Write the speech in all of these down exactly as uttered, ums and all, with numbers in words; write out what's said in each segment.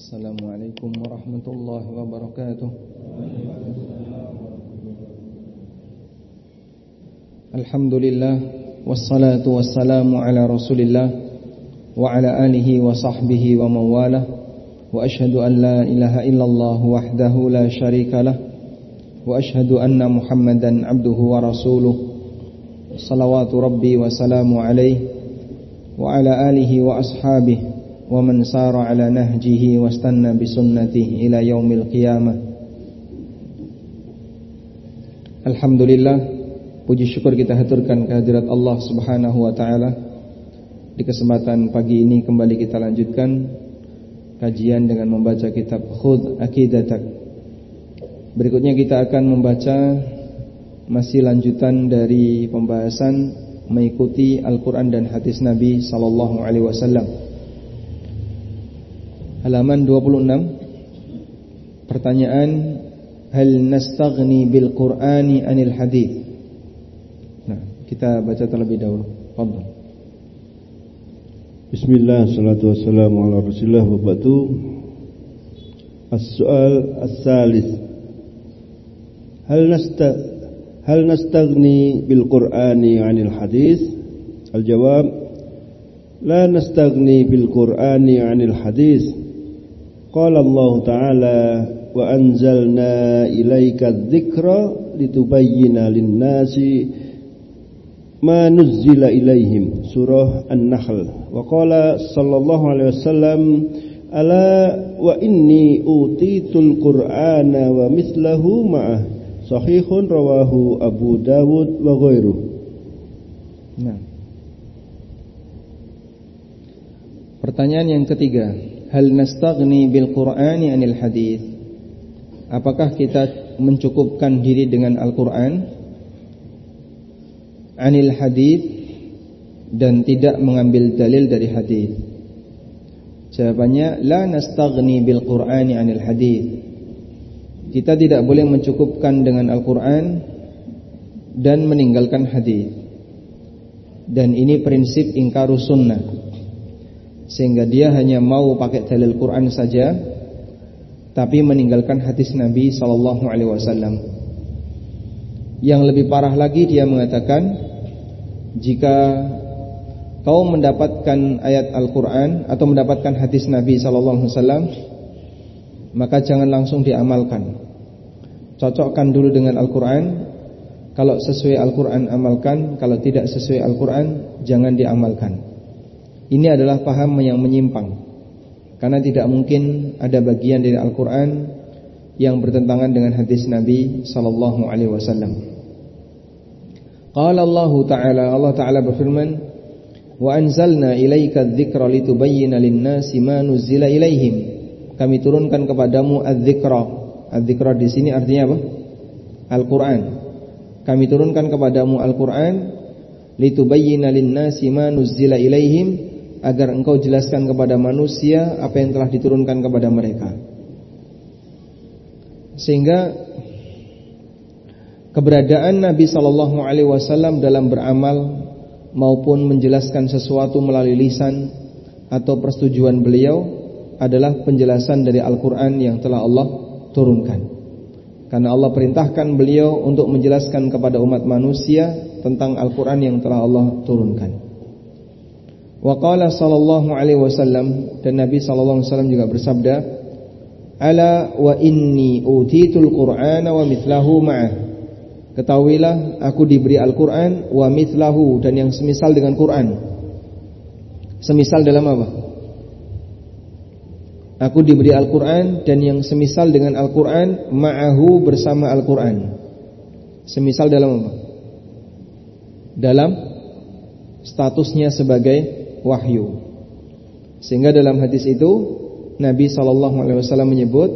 Assalamualaikum warahmatullahi wabarakatuh. Alhamdulillah, wassalatu wassalamu ala rasulillah wa ala alihi wa sahbihi wa mawalah. Wa ashhadu an la ilaha illallah wahdahu la syarika lah. Wa ashhadu anna Muhammadan abduhu wa rasuluh. Salawatu rabbi wa salamu alaihi wa ala alihi wa ashabihi wa man sara ala nahjihi wastanna bisunnatihi ila yaumil qiyamah. Alhamdulillah, puji syukur kita haturkan kehadirat Allah Subhanahu wa taala. Di kesempatan pagi ini kembali kita lanjutkan kajian dengan membaca kitab Khudh Aqidatak. Berikutnya kita akan membaca masih lanjutan dari pembahasan mengikuti Al-Qur'an dan hadis Nabi sallallahu alaihi wasallam. Halaman dua puluh enam. Pertanyaan, hal nastaghni bil Qur'ani anil hadits? Nah, kita baca terlebih dahulu. Fadhal. Bismillah, salatu wassalamu ala Rasulillah wa ba'du. As-su'al as-salis. Hal nasta hal nastaghni bil Qur'ani anil hadits? Al-jawab, la nastaghni bil Qur'ani anil hadits. Qala Allah Ta'ala wa anzalna ilaika adh-dhikra litubayyina lin-nasi ma nuzzila ilaihim. Surah An-Nahl. Wa qala sallallahu alaihi wasallam, ala wa inni utitul Qur'ana wa mithlahu ma'ah. Sahihun rawahu Abu Dawud wa ghairuh. Nah. Pertanyaan yang ketiga, hal nastaghni bil Qur'ani anil hadits? Apakah kita mencukupkan diri dengan Al-Qur'an, anil hadits, dan tidak mengambil dalil dari hadits? Jawabannya, la nastaghni bil Qur'ani anil hadits. Kita tidak boleh mencukupkan dengan Al-Qur'an dan meninggalkan hadits. Dan ini prinsip ingkarus sunnah, sehingga dia hanya mau pakai dalil Quran saja, tapi meninggalkan hadis Nabi sallallahu alaihi wasallam. Yang lebih parah lagi, dia mengatakan, jika kau mendapatkan ayat Al-Quran atau mendapatkan hadis Nabi sallallahu alaihi wasallam, maka jangan langsung diamalkan. Cocokkan dulu dengan Al-Quran. Kalau sesuai Al-Quran, amalkan. Kalau tidak sesuai Al-Quran, jangan diamalkan. Ini adalah paham yang menyimpang, karena tidak mungkin ada bagian dari Al-Quran yang bertentangan dengan hadis Nabi sallallahu alaihi wasallam. Qala Allah Ta'ala, Allah Ta'ala berfirman, wa anzalna ilaika adh-dhikra litubayyina lin-nasi ma nuzzila ilaihim. Kami turunkan kepadamu adz-dzikra. Adz-dzikra di sini artinya apa? Al-Quran. Kami turunkan kepadamu Al-Quran litubayyina lin-nasi ma nuzzila ilaihim, agar engkau jelaskan kepada manusia apa yang telah diturunkan kepada mereka. Sehingga keberadaan Nabi sallallahu alaihi wasallam dalam beramal maupun menjelaskan sesuatu melalui lisan atau persetujuan beliau adalah penjelasan dari Al-Quran yang telah Allah turunkan. Karena Allah perintahkan beliau untuk menjelaskan kepada umat manusia tentang Al-Quran yang telah Allah turunkan. Wa qala sallallahu alaihi wasallam, dan Nabi sallallahu alaihi wasallam juga bersabda, ala wa inni utitul Qur'ana wa mithlahu ma'ah. Ketahuilah, aku diberi Al-Quran wa mithlahu, dan yang semisal dengan Quran. Semisal dalam apa? Aku diberi Al-Quran dan yang semisal dengan Al-Quran, ma'ahu, bersama Al-Quran. Semisal dalam apa? Dalam statusnya sebagai wahyu. Sehingga dalam hadis itu Nabi sallallahu alaihi wasallam menyebut,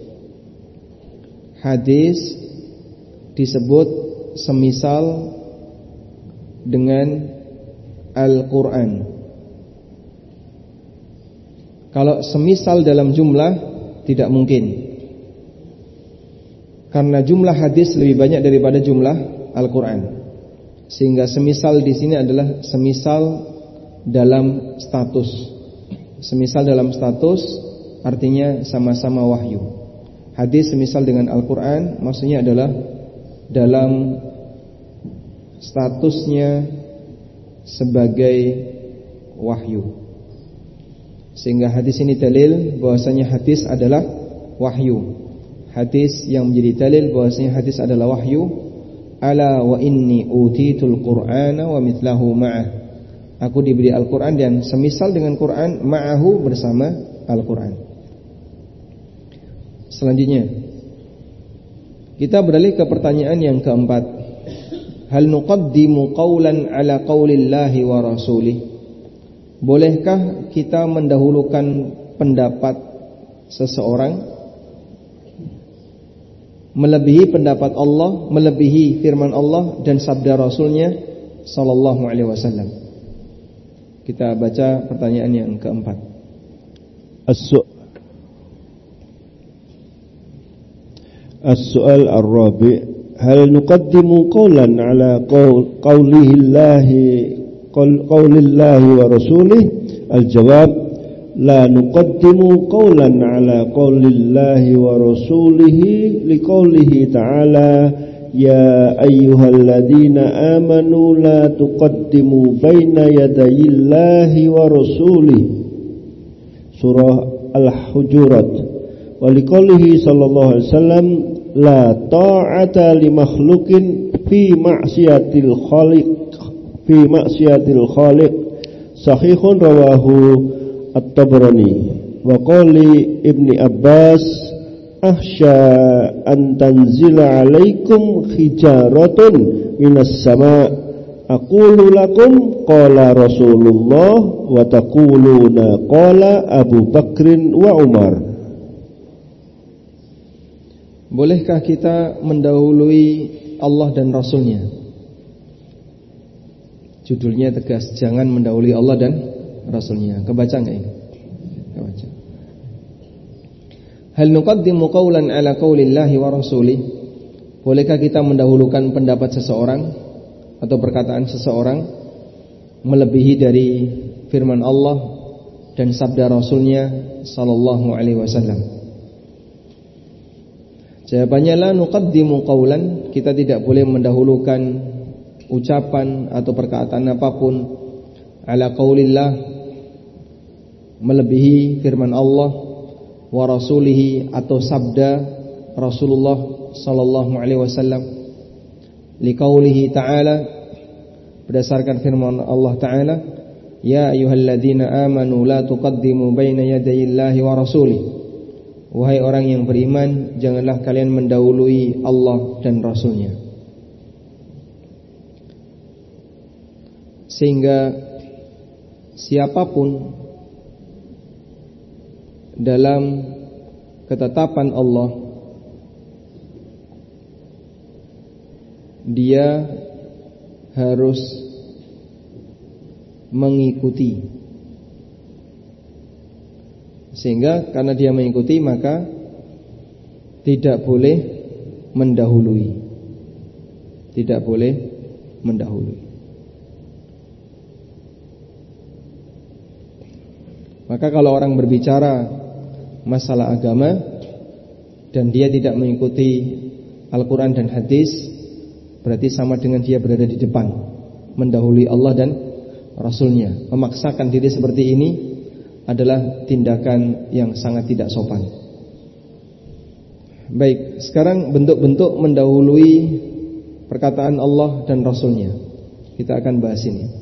hadis disebut semisal dengan Al-Quran. Kalau semisal dalam jumlah, tidak mungkin, karena jumlah hadis lebih banyak daripada jumlah Al-Quran. Sehingga semisal di sini adalah semisal dalam status. Semisal dalam status artinya sama-sama wahyu. Hadis semisal dengan Al-Quran, maksudnya adalah dalam statusnya sebagai wahyu. Sehingga hadis ini dalil bahwasanya hadis adalah wahyu. Hadis yang menjadi dalil bahwasanya hadis adalah wahyu. Ala wa inni utitul Qur'ana wa mithlahu ma'ah. Aku diberi Al-Quran dan semisal dengan Quran, ma'ahu bersama Al-Quran. Selanjutnya kita beralih ke pertanyaan yang keempat. Hal nuqaddimu qawlan ala qawlillahi wa rasulih. Bolehkah kita mendahulukan pendapat seseorang melebihi pendapat Allah, melebihi firman Allah dan sabda Rasulnya sallallahu alaihi wasallam? Kita baca pertanyaan yang keempat. As-su As-su'al ar-rabi' hal nuqaddimu qawlan ala qawl qawlillahi qawlillahi wa rasulih? Al-jawab la nuqaddimu qawlan ala qawlillahi wa rasulihi liqawlihi ta'ala ya ayyuhalladzina amanu la tuqaddimu baina yadayillahi wa rasulih. Surah Al-Hujurat. Wa liqaulihi sallallahu alaihi wasallam la ta'ata li makhluqin fi ma'siyatil khaliq fi ma'siyatil khaliq. Sahihun rawahu At-Tabrani. Wa qali Ibni Abbas ahsya an tanzila alaikum hijaratun minas sama' aqulu lakum qala Rasulullah wa taquluna qala Abu Bakrin wa Umar. Bolehkah kita mendahului Allah dan Rasulnya? Judulnya tegas, jangan mendahului Allah dan Rasulnya. Kebaca enggak ini? Kebaca. Hal nuqaddimu qawlan ala qawlillahi wa rasulih. Bolehkah kita mendahulukan pendapat seseorang atau perkataan seseorang melebihi dari firman Allah dan sabda Rasulnya sallallahu alaihi wasallam? Jawabannya la nuqaddimu qawlan, kita tidak boleh mendahulukan ucapan atau perkataan apapun ala qaulillah, melebihi firman Allah, wa rasulihi, atau sabda Rasulullah sallallahu alaihi wasallam, liqaulihi ta'ala, berdasarkan firman Allah ta'ala, ya ayyuhalladzina amanu la tuqaddimu baina yadayillahi wa rasulih. Wahai orang yang beriman, janganlah kalian mendahului Allah dan Rasulnya. Sehingga siapapun dalam ketetapan Allah, dia harus mengikuti. Sehingga karena dia mengikuti, maka tidak boleh mendahului. Tidak boleh mendahului. Maka kalau orang berbicara masalah agama dan dia tidak mengikuti Al-Quran dan hadis, berarti sama dengan dia berada di depan, mendahului Allah dan Rasulnya. Memaksakan diri seperti ini adalah tindakan yang sangat tidak sopan. Baik, sekarang bentuk-bentuk mendahului perkataan Allah dan Rasulnya. Kita akan bahas ini.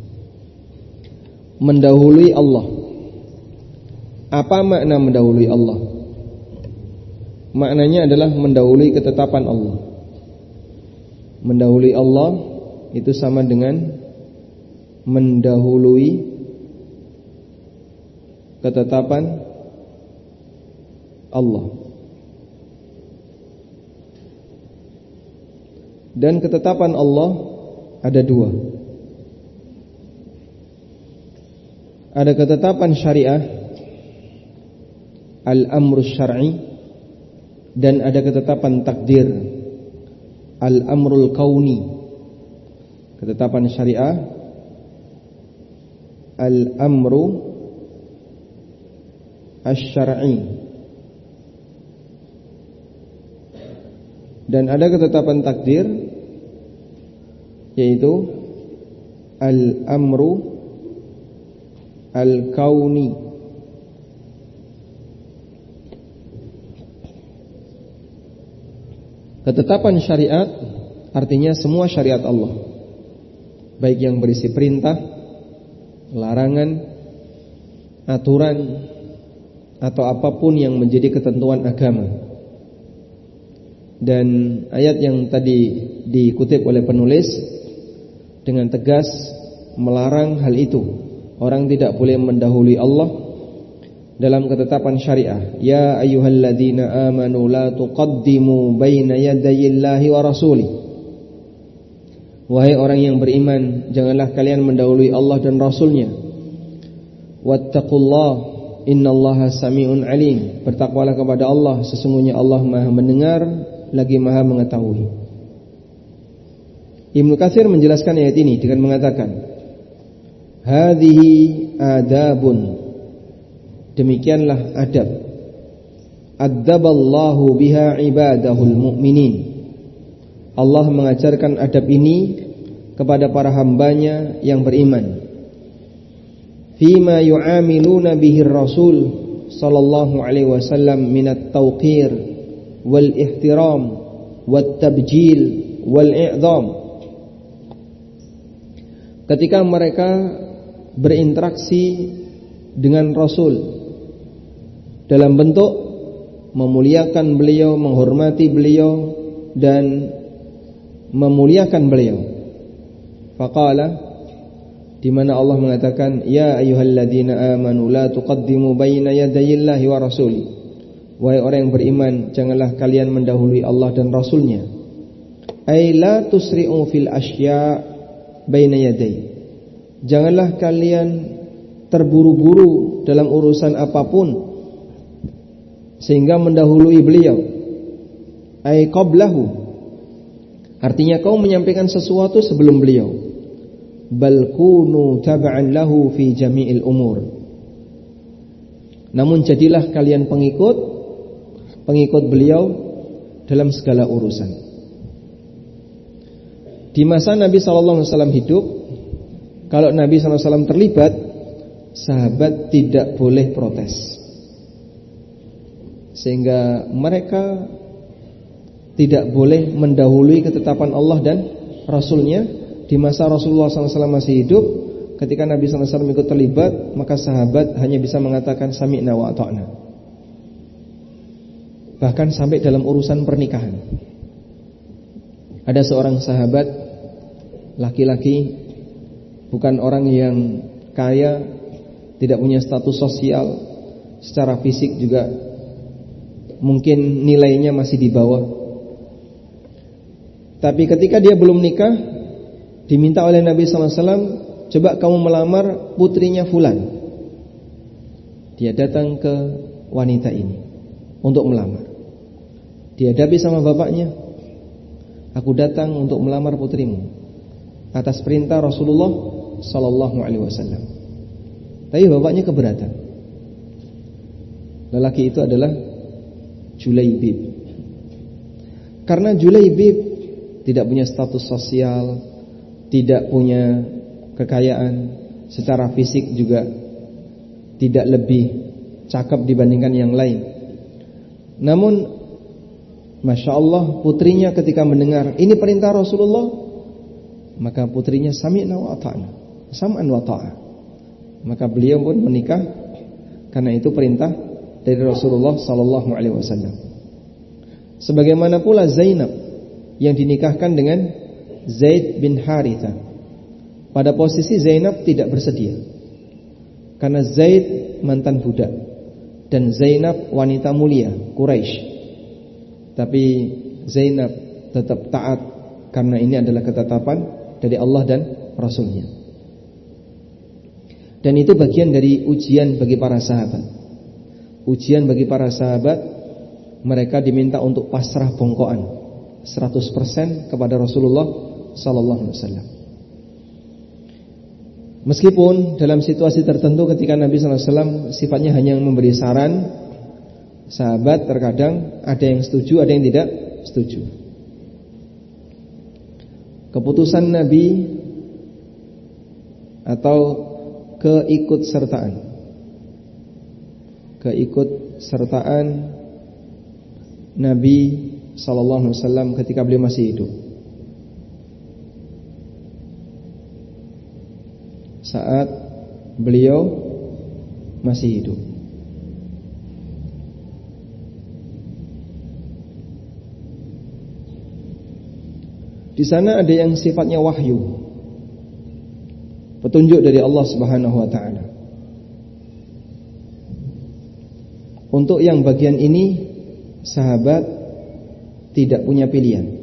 Mendahului Allah. Apa makna mendahului Allah? Maknanya adalah mendahului ketetapan Allah. Mendahului Allah itu sama dengan mendahului ketetapan Allah. Dan ketetapan Allah ada dua. Ada ketetapan syariah, al-amru syar'i, dan ada ketetapan takdir, al-amrul kauni. Ketetapan syariah, al-amru asy-syar'i. Dan ada ketetapan takdir, yaitu al-amru al-kauni. Ketetapan syariat artinya semua syariat Allah, baik yang berisi perintah, larangan, aturan, atau apapun yang menjadi ketentuan agama. Dan ayat yang tadi dikutip oleh penulis dengan tegas melarang hal itu. Orang tidak boleh mendahului Allah dalam ketetapan syariah. Ya ayyuhalladzina amanu la tuqaddimu baina yadayillahi wa rasulih. Wahai orang yang beriman, janganlah kalian mendahului Allah dan Rasulnya. Wattaqullah, innallaha sami'un alim. Bertakwalah kepada Allah, sesungguhnya Allah Maha mendengar lagi Maha mengetahui. Ibnu Katsir menjelaskan ayat ini dengan mengatakan, hadhihi adabun, demikianlah adab, adzaballahu biha ibadahul mu'minin. Allah mengajarkan adab ini kepada para hambanya yang beriman. Fima yu'amiluna bihi Rasul sallallahu alaihi wasallam minat tauqir wal ihtiram wat tabjil wal i'dham. Ketika mereka berinteraksi dengan Rasul dalam bentuk memuliakan beliau, menghormati beliau dan memuliakan beliau. Faqala, di mana Allah mengatakan, ya ayyuhalladzina amanu la tuqaddimu baina yadayillahi wa rasuli. Wahai orang yang beriman, janganlah kalian mendahului Allah dan Rasulnya. Ay la tusri'u fil asya' baina yaday. Janganlah kalian terburu-buru dalam urusan apapun sehingga mendahului beliau. Ay qablahu, artinya kau menyampaikan sesuatu sebelum beliau. Bal kunu tab'an lahu fi jami'il umur. Namun jadilah kalian pengikut pengikut beliau dalam segala urusan. Di masa Nabi sallallahu alaihi wasallam hidup, kalau Nabi sallallahu alaihi wasallam terlibat, sahabat tidak boleh protes. Sehingga mereka tidak boleh mendahului ketetapan Allah dan Rasulnya. Di masa Rasulullah sallallahu alaihi wasallam masih hidup, ketika Nabi sallallahu alaihi wasallam ikut terlibat, maka sahabat hanya bisa mengatakan sami'na wa ata'na. Bahkan sampai dalam urusan pernikahan, ada seorang sahabat laki-laki, bukan orang yang kaya, tidak punya status sosial, secara fisik juga mungkin nilainya masih di bawah. Tapi ketika dia belum nikah, diminta oleh Nabi sallallahu alaihi wasallam, coba kamu melamar putrinya fulan. Dia datang ke wanita ini untuk melamar. Dihadapi sama bapaknya, aku datang untuk melamar putrimu atas perintah Rasulullah sallallahu alaihi wasallam. Tapi bapaknya keberatan. Lelaki itu adalah Julaibib. Karena Julaibib tidak punya status sosial, tidak punya kekayaan, secara fisik juga tidak lebih cakep dibandingkan yang lain. Namun Masya Allah, putrinya ketika mendengar ini perintah Rasulullah, maka putrinya sami'na wa ata'na, sam'an wa ta'ah. Maka beliau pun menikah karena itu perintah dari Rasulullah sallallahu alaihi wasallam. Sebagaimana pula Zainab yang dinikahkan dengan Zaid bin Haritha. Pada posisi Zainab tidak bersedia, karena Zaid mantan budak dan Zainab wanita mulia Quraisy. Tapi Zainab tetap taat karena ini adalah ketetapan dari Allah dan Rasulnya. Dan itu bagian dari ujian bagi para sahabat. Ujian bagi para sahabat, mereka diminta untuk pasrah bongkoan seratus persen kepada Rasulullah sallallahu alaihi wasallam. Meskipun dalam situasi tertentu ketika Nabi sallallahu alaihi wasallam sifatnya hanya memberi saran, sahabat terkadang ada yang setuju, ada yang tidak setuju. Keputusan Nabi atau keikutsertaan keikutsertaan Nabi sallallahu alaihi wasallam ketika beliau masih hidup, saat beliau masih hidup. Di sana ada yang sifatnya wahyu, petunjuk dari Allah Subhanahu wa taala. Untuk yang bagian ini sahabat tidak punya pilihan,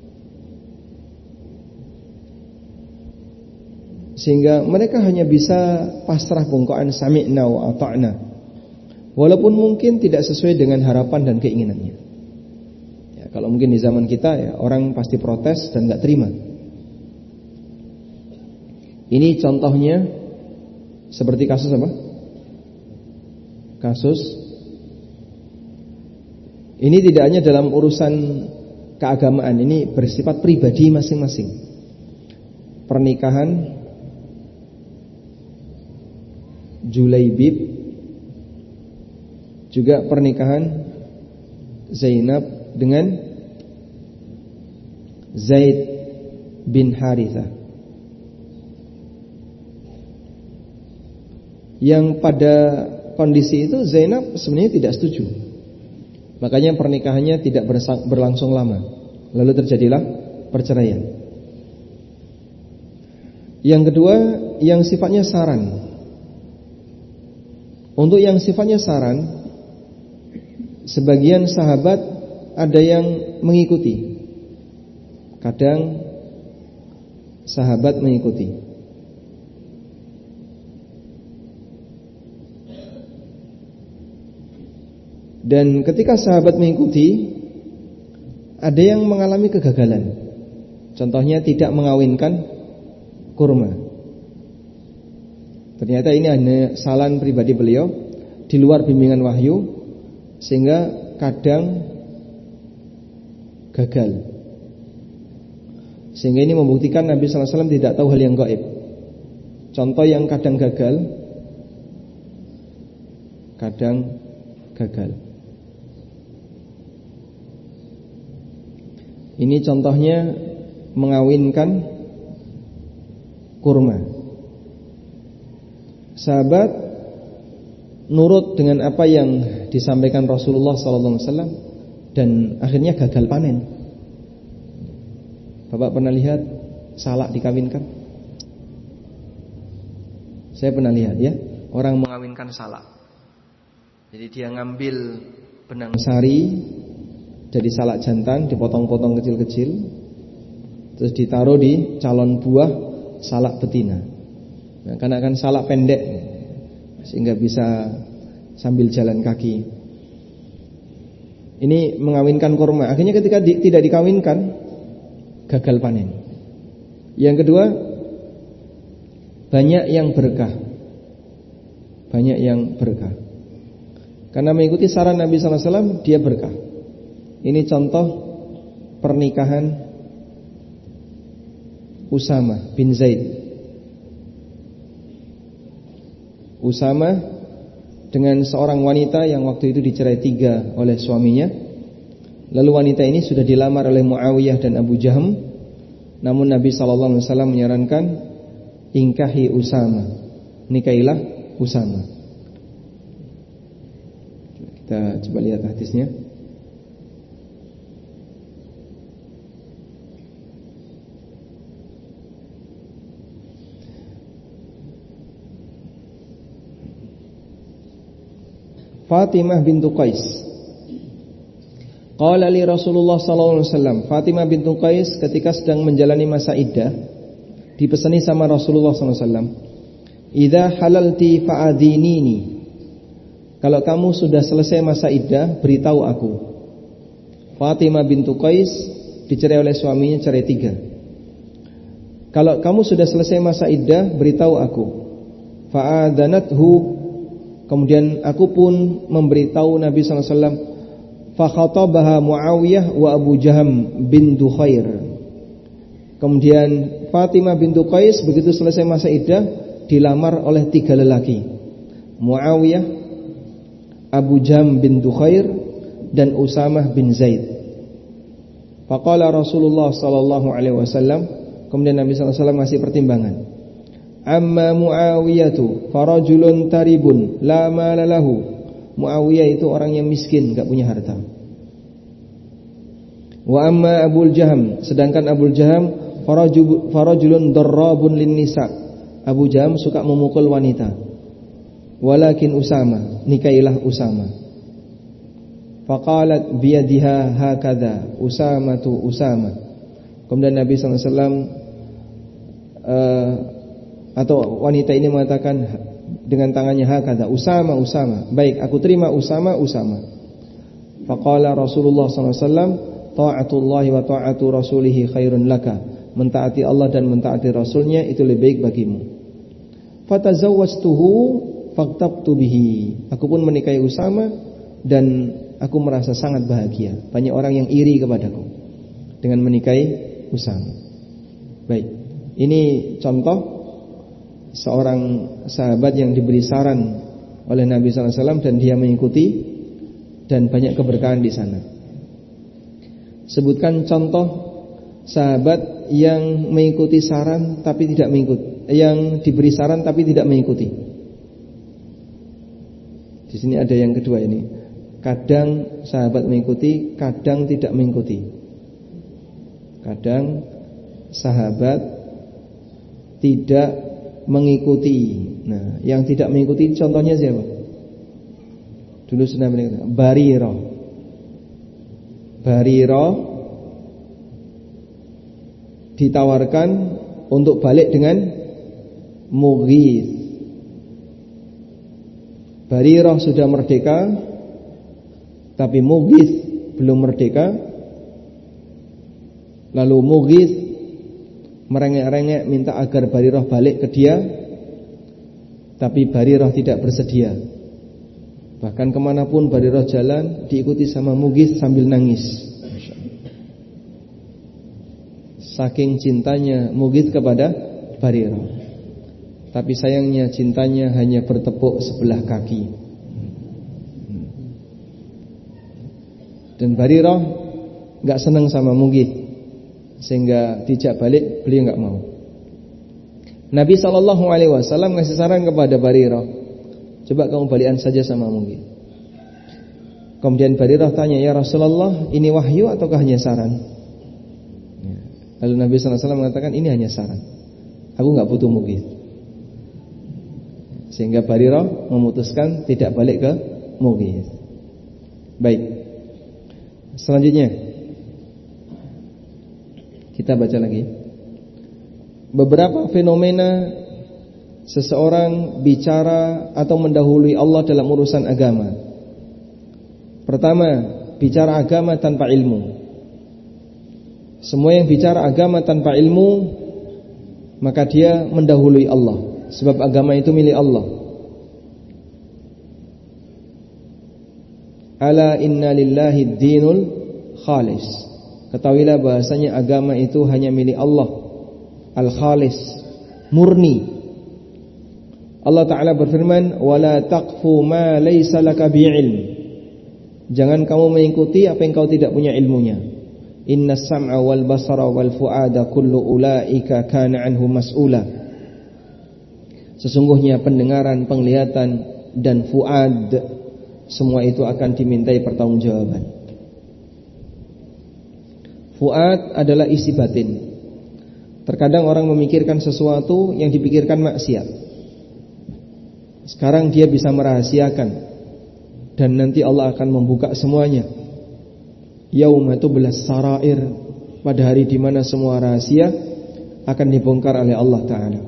sehingga mereka hanya bisa pasrah bongkoan sami'na wa ata'na, walaupun mungkin tidak sesuai dengan harapan dan keinginannya. Ya, kalau mungkin di zaman kita ya, orang pasti protes dan gak terima. Ini contohnya seperti kasus apa? Kasus ini tidak hanya dalam urusan keagamaan, ini bersifat pribadi masing-masing. Pernikahan Julaibib, juga pernikahan Zainab dengan Zaid bin Harithah, yang pada kondisi itu Zainab sebenarnya tidak setuju. Makanya pernikahannya tidak berlangsung lama, lalu terjadilah perceraian. Yang kedua, yang sifatnya saran. Untuk yang sifatnya saran, sebagian sahabat ada yang mengikuti, kadang sahabat mengikuti. Dan ketika sahabat mengikuti, ada yang mengalami kegagalan. Contohnya tidak mengawinkan kurma. Ternyata ini hanya salan pribadi beliau di luar bimbingan wahyu, sehingga kadang gagal. Sehingga ini membuktikan Nabi sallallahu alaihi wasallam tidak tahu hal yang gaib. Contoh yang kadang gagal, kadang gagal. Ini contohnya mengawinkan kurma. Sahabat nurut dengan apa yang disampaikan Rasulullah sallallahu alaihi wasallam dan akhirnya gagal panen. Bapak pernah lihat salak dikawinkan? Saya pernah lihat ya, orang mengawinkan salak. Jadi dia ngambil benang sari jadi salak jantan, dipotong-potong kecil-kecil, terus ditaruh di calon buah salak betina. Nah, karena kan salak pendek, sehingga bisa sambil jalan kaki. Ini mengawinkan kurma. Akhirnya ketika di, tidak dikawinkan, gagal panen. Yang kedua, banyak yang berkah. Banyak yang berkah. Karena mengikuti saran Nabi sallallahu alaihi wasallam, dia berkah. Ini contoh pernikahan Usama bin Zaid. Usama dengan seorang wanita yang waktu itu dicerai tiga oleh suaminya. Lalu wanita ini sudah dilamar oleh Muawiyah dan Abu Jaham. Namun Nabi sallallahu alaihi wasallam menyarankan, ingkahi Usama, nikailah Usama. Kita coba lihat hadisnya. Fatimah bintu Qais. Qala li Rasulullah sallallahu alaihi wasallam, Fatimah bintu Qais ketika sedang menjalani masa iddah, dipesani sama Rasulullah sallallahu alaihi wasallam, "Idza halalti fa'adhinini." Kalau kamu sudah selesai masa iddah, beritahu aku. Fatimah bintu Qais dicerai oleh suaminya cerai tiga. kalau kamu sudah selesai masa iddah, beritahu aku. Fa'adanathu, kemudian aku pun memberitahu Nabi sallallahu alaihi wasallam. Fa khatabaha Muawiyah wa Abu Jaham bin Dukhair. Kemudian Fatimah bintu Qais begitu selesai masa iddah dilamar oleh tiga lelaki, Muawiyah, Abu Jaham bin Dukhair, dan Usamah bin Zaid. Faqala Rasulullah sallallahu alaihi wasallam, kemudian Nabi sallallahu alaihi wasallam masih pertimbangan. Amma Muawiyatu farajulun taribun la mala lahu. Muawiyah itu orang yang miskin, enggak punya harta. Wa amma Abul Jaham, sedangkan Abul Jaham farajulun darrabun lin nisa. Abu Jaham suka memukul wanita. Walakin Usama, nikailah Usama. Faqalat biyadiha hakadha Usamatu Usama. Kemudian Nabi sallallahu alaihi wasallam uh, atau wanita ini mengatakan dengan tangannya hakadha Usama Usama. Baik, aku terima Usama Usama. Faqala Rasulullah sallallahu alaihi wasallam, ta'atullahi wa ta'atu rasulihi khairun laka. Mentaati Allah dan mentaati Rasulnya itu lebih baik bagimu. Fatazawwajtuhu faqtabtu bihi. Aku pun menikahi Usama dan aku merasa sangat bahagia. Banyak orang yang iri kepadaku dengan menikahi Usama. Baik, ini contoh seorang sahabat yang diberi saran oleh Nabi sallallahu alaihi wasallam dan dia mengikuti, dan banyak keberkahan di sana. Sebutkan contoh sahabat yang mengikuti saran tapi tidak mengikuti, yang diberi saran tapi tidak mengikuti. Di sini ada yang kedua ini. Kadang sahabat mengikuti, kadang tidak mengikuti. Kadang sahabat tidak mengikuti. Nah, yang tidak mengikuti contohnya siapa? Dulu sudah mengikuti. Barirah. Barirah ditawarkan untuk balik dengan Mughith. Barirah sudah merdeka, tapi Mughith belum merdeka. Lalu Mughith merengek-rengek minta agar Barirah balik ke dia, tapi Barirah tidak bersedia. Bahkan kemanapun Barirah jalan diikuti sama Mughith sambil nangis. Saking cintanya Mughith kepada Barirah. Tapi sayangnya cintanya hanya bertepuk sebelah kaki. Dan Barirah gak senang sama Mughith, sehingga dijak balik beliau gak mau. Nabi shallallahu alaihi wasallam ngasih saran kepada Barirah, coba kamu balikan saja sama Mughith. Kemudian Barirah tanya, ya Rasulullah, ini wahyu ataukah hanya saran? Lalu Nabi shallallahu alaihi wasallam mengatakan, ini hanya saran, aku gak butuh Mughith. Sehingga Barirah memutuskan tidak balik ke Mughith. Baik, selanjutnya kita baca lagi beberapa fenomena seseorang bicara atau mendahului Allah dalam urusan agama. Pertama, bicara agama tanpa ilmu. Semua yang bicara agama tanpa ilmu, maka dia mendahului Allah, sebab agama itu milik Allah. Ala inna lillahi dinul khalis. Ketahuilah bahasanya agama itu hanya milik Allah, al-khalis, murni. Allah Ta'ala berfirman, wala taqfu ma laysa laka bi'ilm. Jangan kamu mengikuti apa yang kau tidak punya ilmunya. Inna sam'a wal basara wal fu'ada kullu ulaika kana anhu mas'ula. Sesungguhnya pendengaran, penglihatan, dan fuad, semua itu akan dimintai pertanggungjawaban. Fuad adalah isi batin. Terkadang orang memikirkan sesuatu yang dipikirkan maksiat. Sekarang dia bisa merahasiakan, dan nanti Allah akan membuka semuanya. Yauma tublas sarair, pada hari di mana semua rahasia akan dibongkar oleh Allah Ta'ala.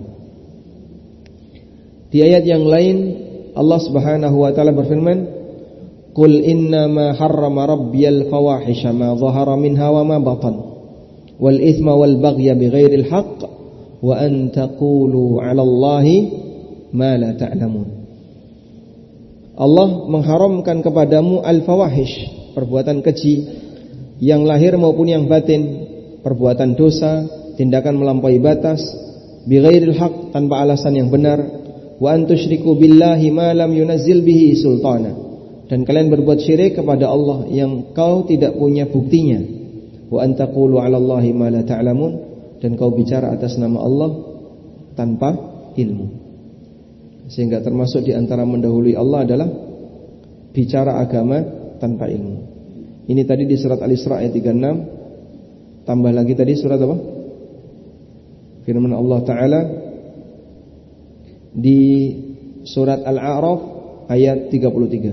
Di ayat yang lain Allah Subhanahu wa taala berfirman, "Qul innama harrama rabbiyal fawahisha ma dhahara minha wa ma batan wal itsma wal baghya bighairil haqq wa an taqulu 'ala Allahi ma la ta'lamun. Allah mengharamkan kepadamu al-fawahish, perbuatan keji yang lahir maupun yang batin, perbuatan dosa, tindakan melampaui batas, bighairil haq, tanpa alasan yang benar, wa an tusyriku billahi ma lam yunazzil bihi sultana, dan kalian berbuat syirik kepada Allah yang kau tidak punya buktinya, wa an taqulu 'ala Allahi ma la ta'lamun, dan kau bicara atas nama Allah tanpa ilmu. Sehingga termasuk di antara mendahului Allah adalah bicara agama tanpa ilmu. Ini tadi di surat Al-Isra ayat tiga puluh enam. Tambah lagi tadi surat apa? Firman Allah Ta'ala di surat Al-A'raf ayat tiga puluh tiga.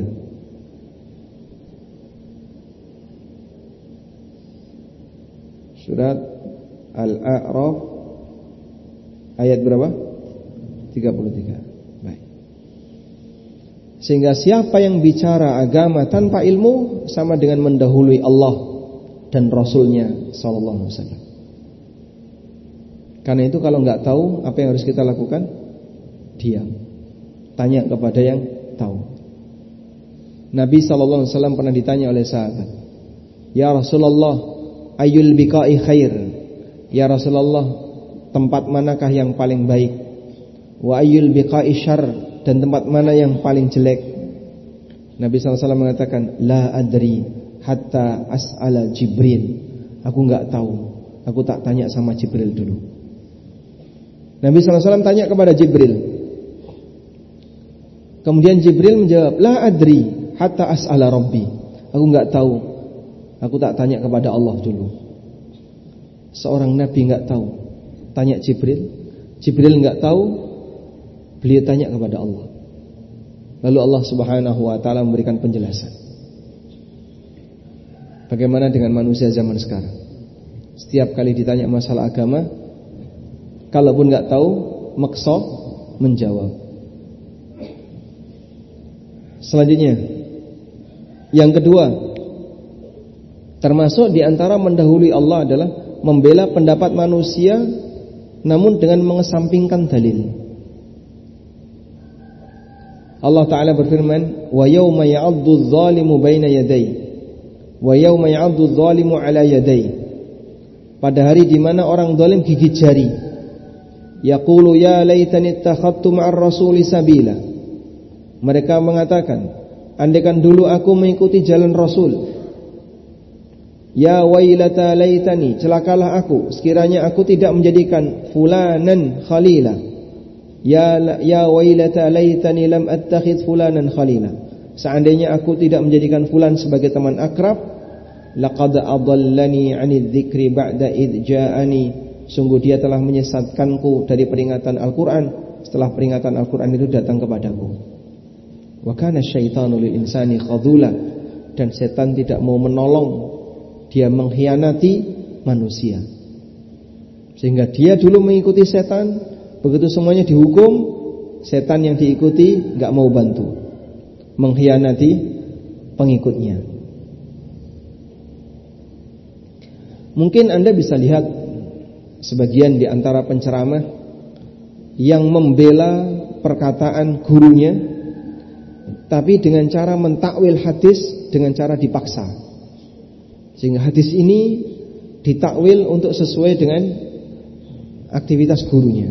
Surat Al-A'raf ayat berapa? tiga puluh tiga. Baik. Sehingga siapa yang bicara agama tanpa ilmu sama dengan mendahului Allah dan Rasulnya sallallahu alaihi wasallam. Karena itu kalau nggak tahu, apa yang harus kita lakukan? Diam. Tanya kepada yang tahu. Nabi sallallahu alaihi wasallam pernah ditanya oleh sahabat, "Ya Rasulullah, ayyul biqa'i khair?" Ya Rasulullah, tempat manakah yang paling baik? Wa ayyul biqa'i syarr? Dan tempat mana yang paling jelek? Nabi sallallahu alaihi wasallam mengatakan, "La adri hatta as'ala Jibril." Aku enggak tahu. Aku tak tanya sama Jibril dulu. Nabi sallallahu alaihi wasallam tanya kepada Jibril. Kemudian Jibril menjawab, "La adri hatta as'ala Rabbi." Aku enggak tahu. Aku tak tanya kepada Allah dulu. Seorang nabi enggak tahu, tanya Jibril. Jibril enggak tahu, beliau tanya kepada Allah. Lalu Allah Subhanahu wa taala memberikan penjelasan. Bagaimana dengan manusia zaman sekarang? Setiap kali ditanya masalah agama, kalaupun enggak tahu, maksa menjawab. Selanjutnya, yang kedua, termasuk di antara mendahului Allah adalah membela pendapat manusia namun dengan mengesampingkan dalil. Allah Ta'ala berfirman, "Wa yawma ya'addu adh-dhalimu baina yadayhi wa yawma ya'addu adh-dhalimu 'ala yadayhi." Pada hari di mana orang zalim gigit jari, yaqulu ya laitani ittakhadtu ma'ar rasuli sabila. Mereka mengatakan, andaikan dulu aku mengikuti jalan Rasul. Ya wailata laitani, celakalah aku sekiranya aku tidak menjadikan fulanan khalila. Ya ya wailata laitani lam attakhidh fulanan khalila. Seandainya aku tidak menjadikan fulan sebagai teman akrab, laqad adallani 'anil dzikri ba'da id ja'ani. Sungguh dia telah menyesatkanku dari peringatan Al-Qur'an setelah peringatan Al-Qur'an itu datang kepadaku. Wa kana syaitanu lil insani khadhula, dan setan tidak mau menolong, dia mengkhianati manusia. Sehingga dia dulu mengikuti setan, begitu semuanya dihukum, setan yang diikuti enggak mau bantu, mengkhianati pengikutnya. Mungkin Anda bisa lihat sebagian di antara penceramah yang membela perkataan gurunya, tapi dengan cara mentakwil hadis dengan cara dipaksa. Sehingga hadis ini ditakwil untuk sesuai dengan aktivitas gurunya.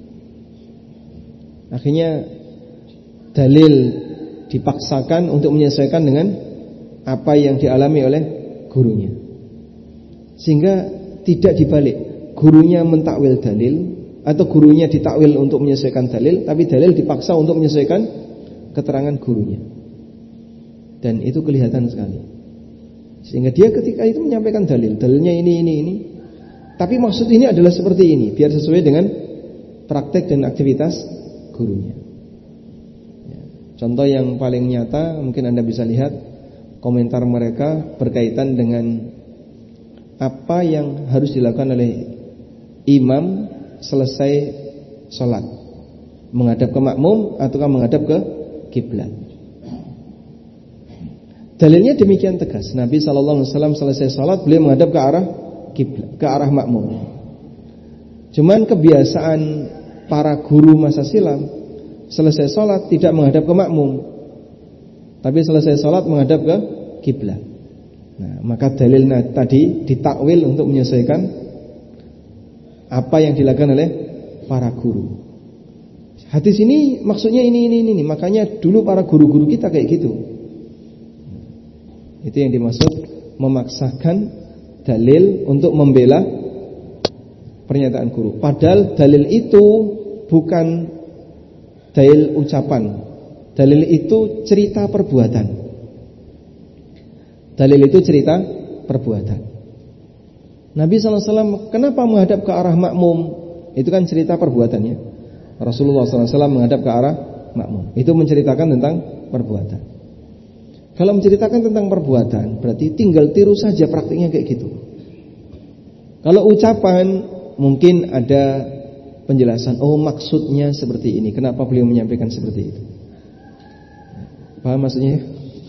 Akhirnya dalil dipaksakan untuk menyesuaikan dengan apa yang dialami oleh gurunya. Sehingga tidak dibalik, gurunya mentakwil dalil atau gurunya ditakwil untuk menyesuaikan dalil, tapi dalil dipaksa untuk menyesuaikan keterangan gurunya. Dan itu kelihatan sekali. Sehingga dia ketika itu menyampaikan dalil, dalilnya ini, ini, ini, tapi maksud ini adalah seperti ini, biar sesuai dengan praktek dan aktivitas gurunya. Ya. Contoh yang paling nyata mungkin Anda bisa lihat komentar mereka berkaitan dengan apa yang harus dilakukan oleh imam selesai sholat, menghadap ke makmum ataukah menghadap ke kiblat. Dalilnya demikian tegas. Nabi sallallahu alaihi wasallam selesai salat, beliau menghadap ke arah kiblat, ke arah makmum. Cuman kebiasaan para guru masa silam, selesai sholat tidak menghadap ke makmum, tapi selesai sholat menghadap ke kiblat. Nah, maka dalil tadi ditakwil untuk menyesuaikan apa yang dilakukan oleh para guru. Hadis ini maksudnya ini ini ini, makanya dulu para guru-guru kita kayak gitu. Itu yang dimaksud memaksakan dalil untuk membela pernyataan guru. Padahal dalil itu bukan dalil ucapan. Dalil itu cerita perbuatan. Dalil itu cerita perbuatan. Nabi sallallahu alaihi wasallam kenapa menghadap ke arah makmum? Itu kan cerita perbuatannya. Rasulullah sallallahu alaihi wasallam menghadap ke arah makmum. Itu menceritakan tentang perbuatan. Kalau menceritakan tentang perbuatan, berarti tinggal tiru saja praktiknya kayak gitu. Kalau ucapan, mungkin ada penjelasan, oh maksudnya seperti ini, kenapa beliau menyampaikan seperti itu. Paham maksudnya?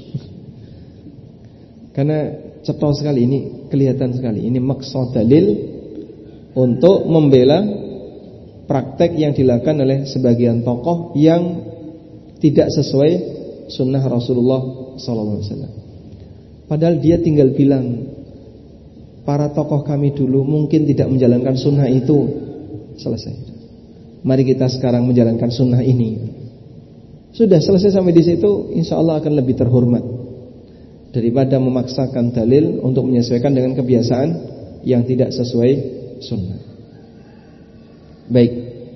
Karena cepat sekali ini, kelihatan sekali. Ini maksud dalil untuk membela praktek yang dilakukan oleh sebagian tokoh yang tidak sesuai sunnah Rasulullah sallallahu alaihi wasallam. Padahal dia tinggal bilang, para tokoh kami dulu mungkin tidak menjalankan sunnah itu. Selesai. Mari kita sekarang menjalankan sunnah ini. Sudah selesai sampai di situ, insya Allah akan lebih terhormat daripada memaksakan dalil untuk menyesuaikan dengan kebiasaan yang tidak sesuai sunnah. Baik.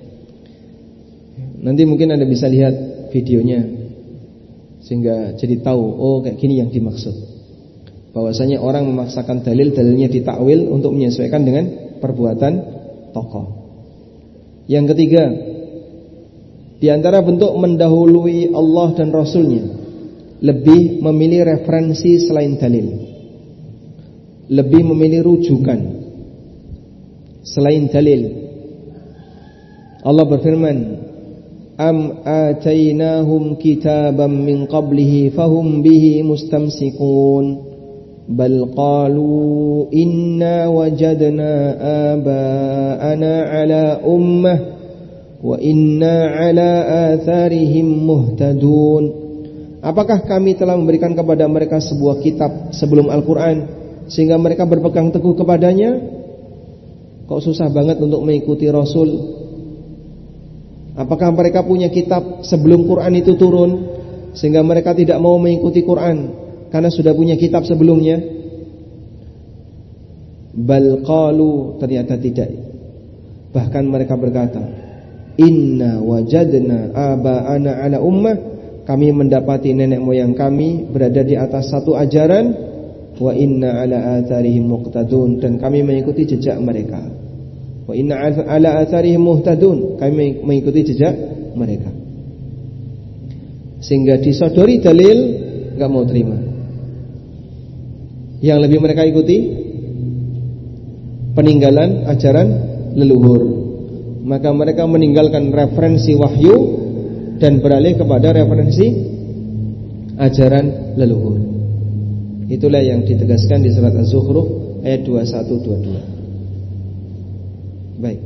Nanti mungkin Anda bisa lihat videonya, sehingga jadi tahu, oh kayak gini yang dimaksud. Bahwasanya orang memaksakan dalil, dalilnya ditakwil untuk menyesuaikan dengan perbuatan tokoh. Yang ketiga, di antara bentuk mendahului Allah dan Rasulnya, lebih memilih referensi selain dalil, lebih memilih rujukan selain dalil. Allah berfirman, Am atainahum kitaban min qablihi fahum bihi mustamsikun bal qalu inna wajadna aba'ana ala ummah wa inna ala atharihim muhtadun. Apakah kami telah memberikan kepada mereka sebuah kitab sebelum Al-Quran sehingga mereka berpegang teguh kepadanya? Kok susah banget untuk mengikuti Rasul? Apakah mereka punya kitab sebelum Quran itu turun sehingga mereka tidak mau mengikuti Quran karena sudah punya kitab sebelumnya? Bal qalu, ternyata tidak. Bahkan mereka berkata, Inna wajadna aba'ana ala ummah, kami mendapati nenek moyang kami berada di atas satu ajaran, wa inna ala atharihim muqtadun, dan kami mengikuti jejak mereka. Wa inna ala atharihim muhtadun, kami mengikuti jejak mereka. Sehingga disodori dalil, enggak mau terima. Yang lebih mereka ikuti peninggalan ajaran leluhur. Maka mereka meninggalkan referensi wahyu dan beralih kepada referensi ajaran leluhur. Itulah yang ditegaskan di surat Az-Zukhruf ayat dua puluh satu dua puluh dua. Baik.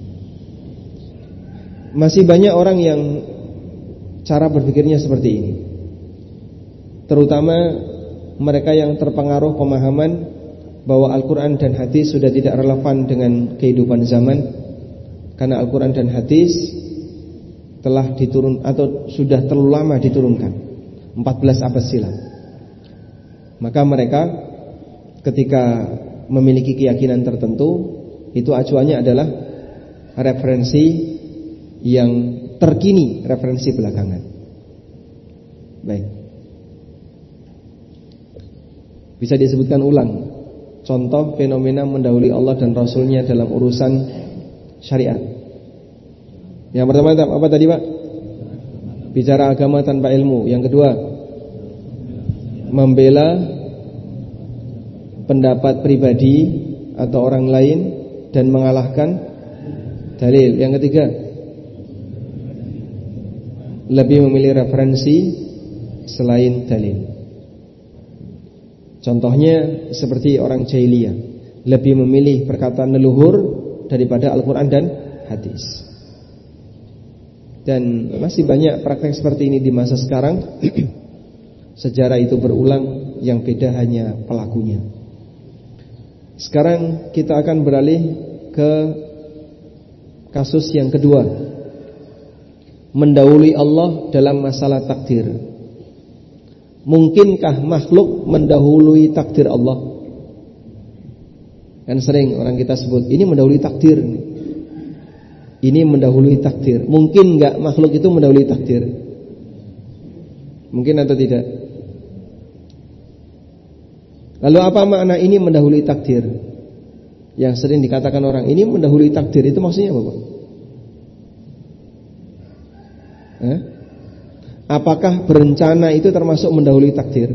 Masih banyak orang yang cara berpikirnya seperti ini. Terutama mereka yang terpengaruh pemahaman bahwa Al-Quran dan hadis sudah tidak relevan dengan kehidupan zaman, karena Al-Quran dan hadis telah diturun atau sudah terlalu lama diturunkan, empat belas abad silam. Maka mereka ketika memiliki keyakinan tertentu, itu acuannya adalah referensi yang terkini, referensi belakangan. Baik. Bisa disebutkan ulang contoh fenomena mendahului Allah dan Rasulnya dalam urusan syariat. Yang pertama apa tadi Pak? Bicara agama tanpa ilmu. Yang kedua, membela pendapat pribadi atau orang lain dan mengalahkan dalil. Yang ketiga, lebih memilih referensi selain dalil. Contohnya seperti orang jahiliyah, lebih memilih perkataan leluhur daripada Al-Quran dan hadis. Dan masih banyak praktek seperti ini di masa sekarang. Sejarah itu berulang, yang beda hanya pelakunya. Sekarang kita akan beralih ke kasus yang kedua, mendahului Allah dalam masalah takdir. Mungkinkah makhluk mendahului takdir Allah? Kan sering orang kita sebut, ini mendahului takdir, ini mendahului takdir. Mungkin enggak makhluk itu mendahului takdir? Mungkin atau tidak? Lalu apa makna ini mendahului takdir? Yang sering dikatakan orang, ini mendahului takdir, itu maksudnya apa, Pak? Eh? Apakah berencana itu termasuk mendahului takdir?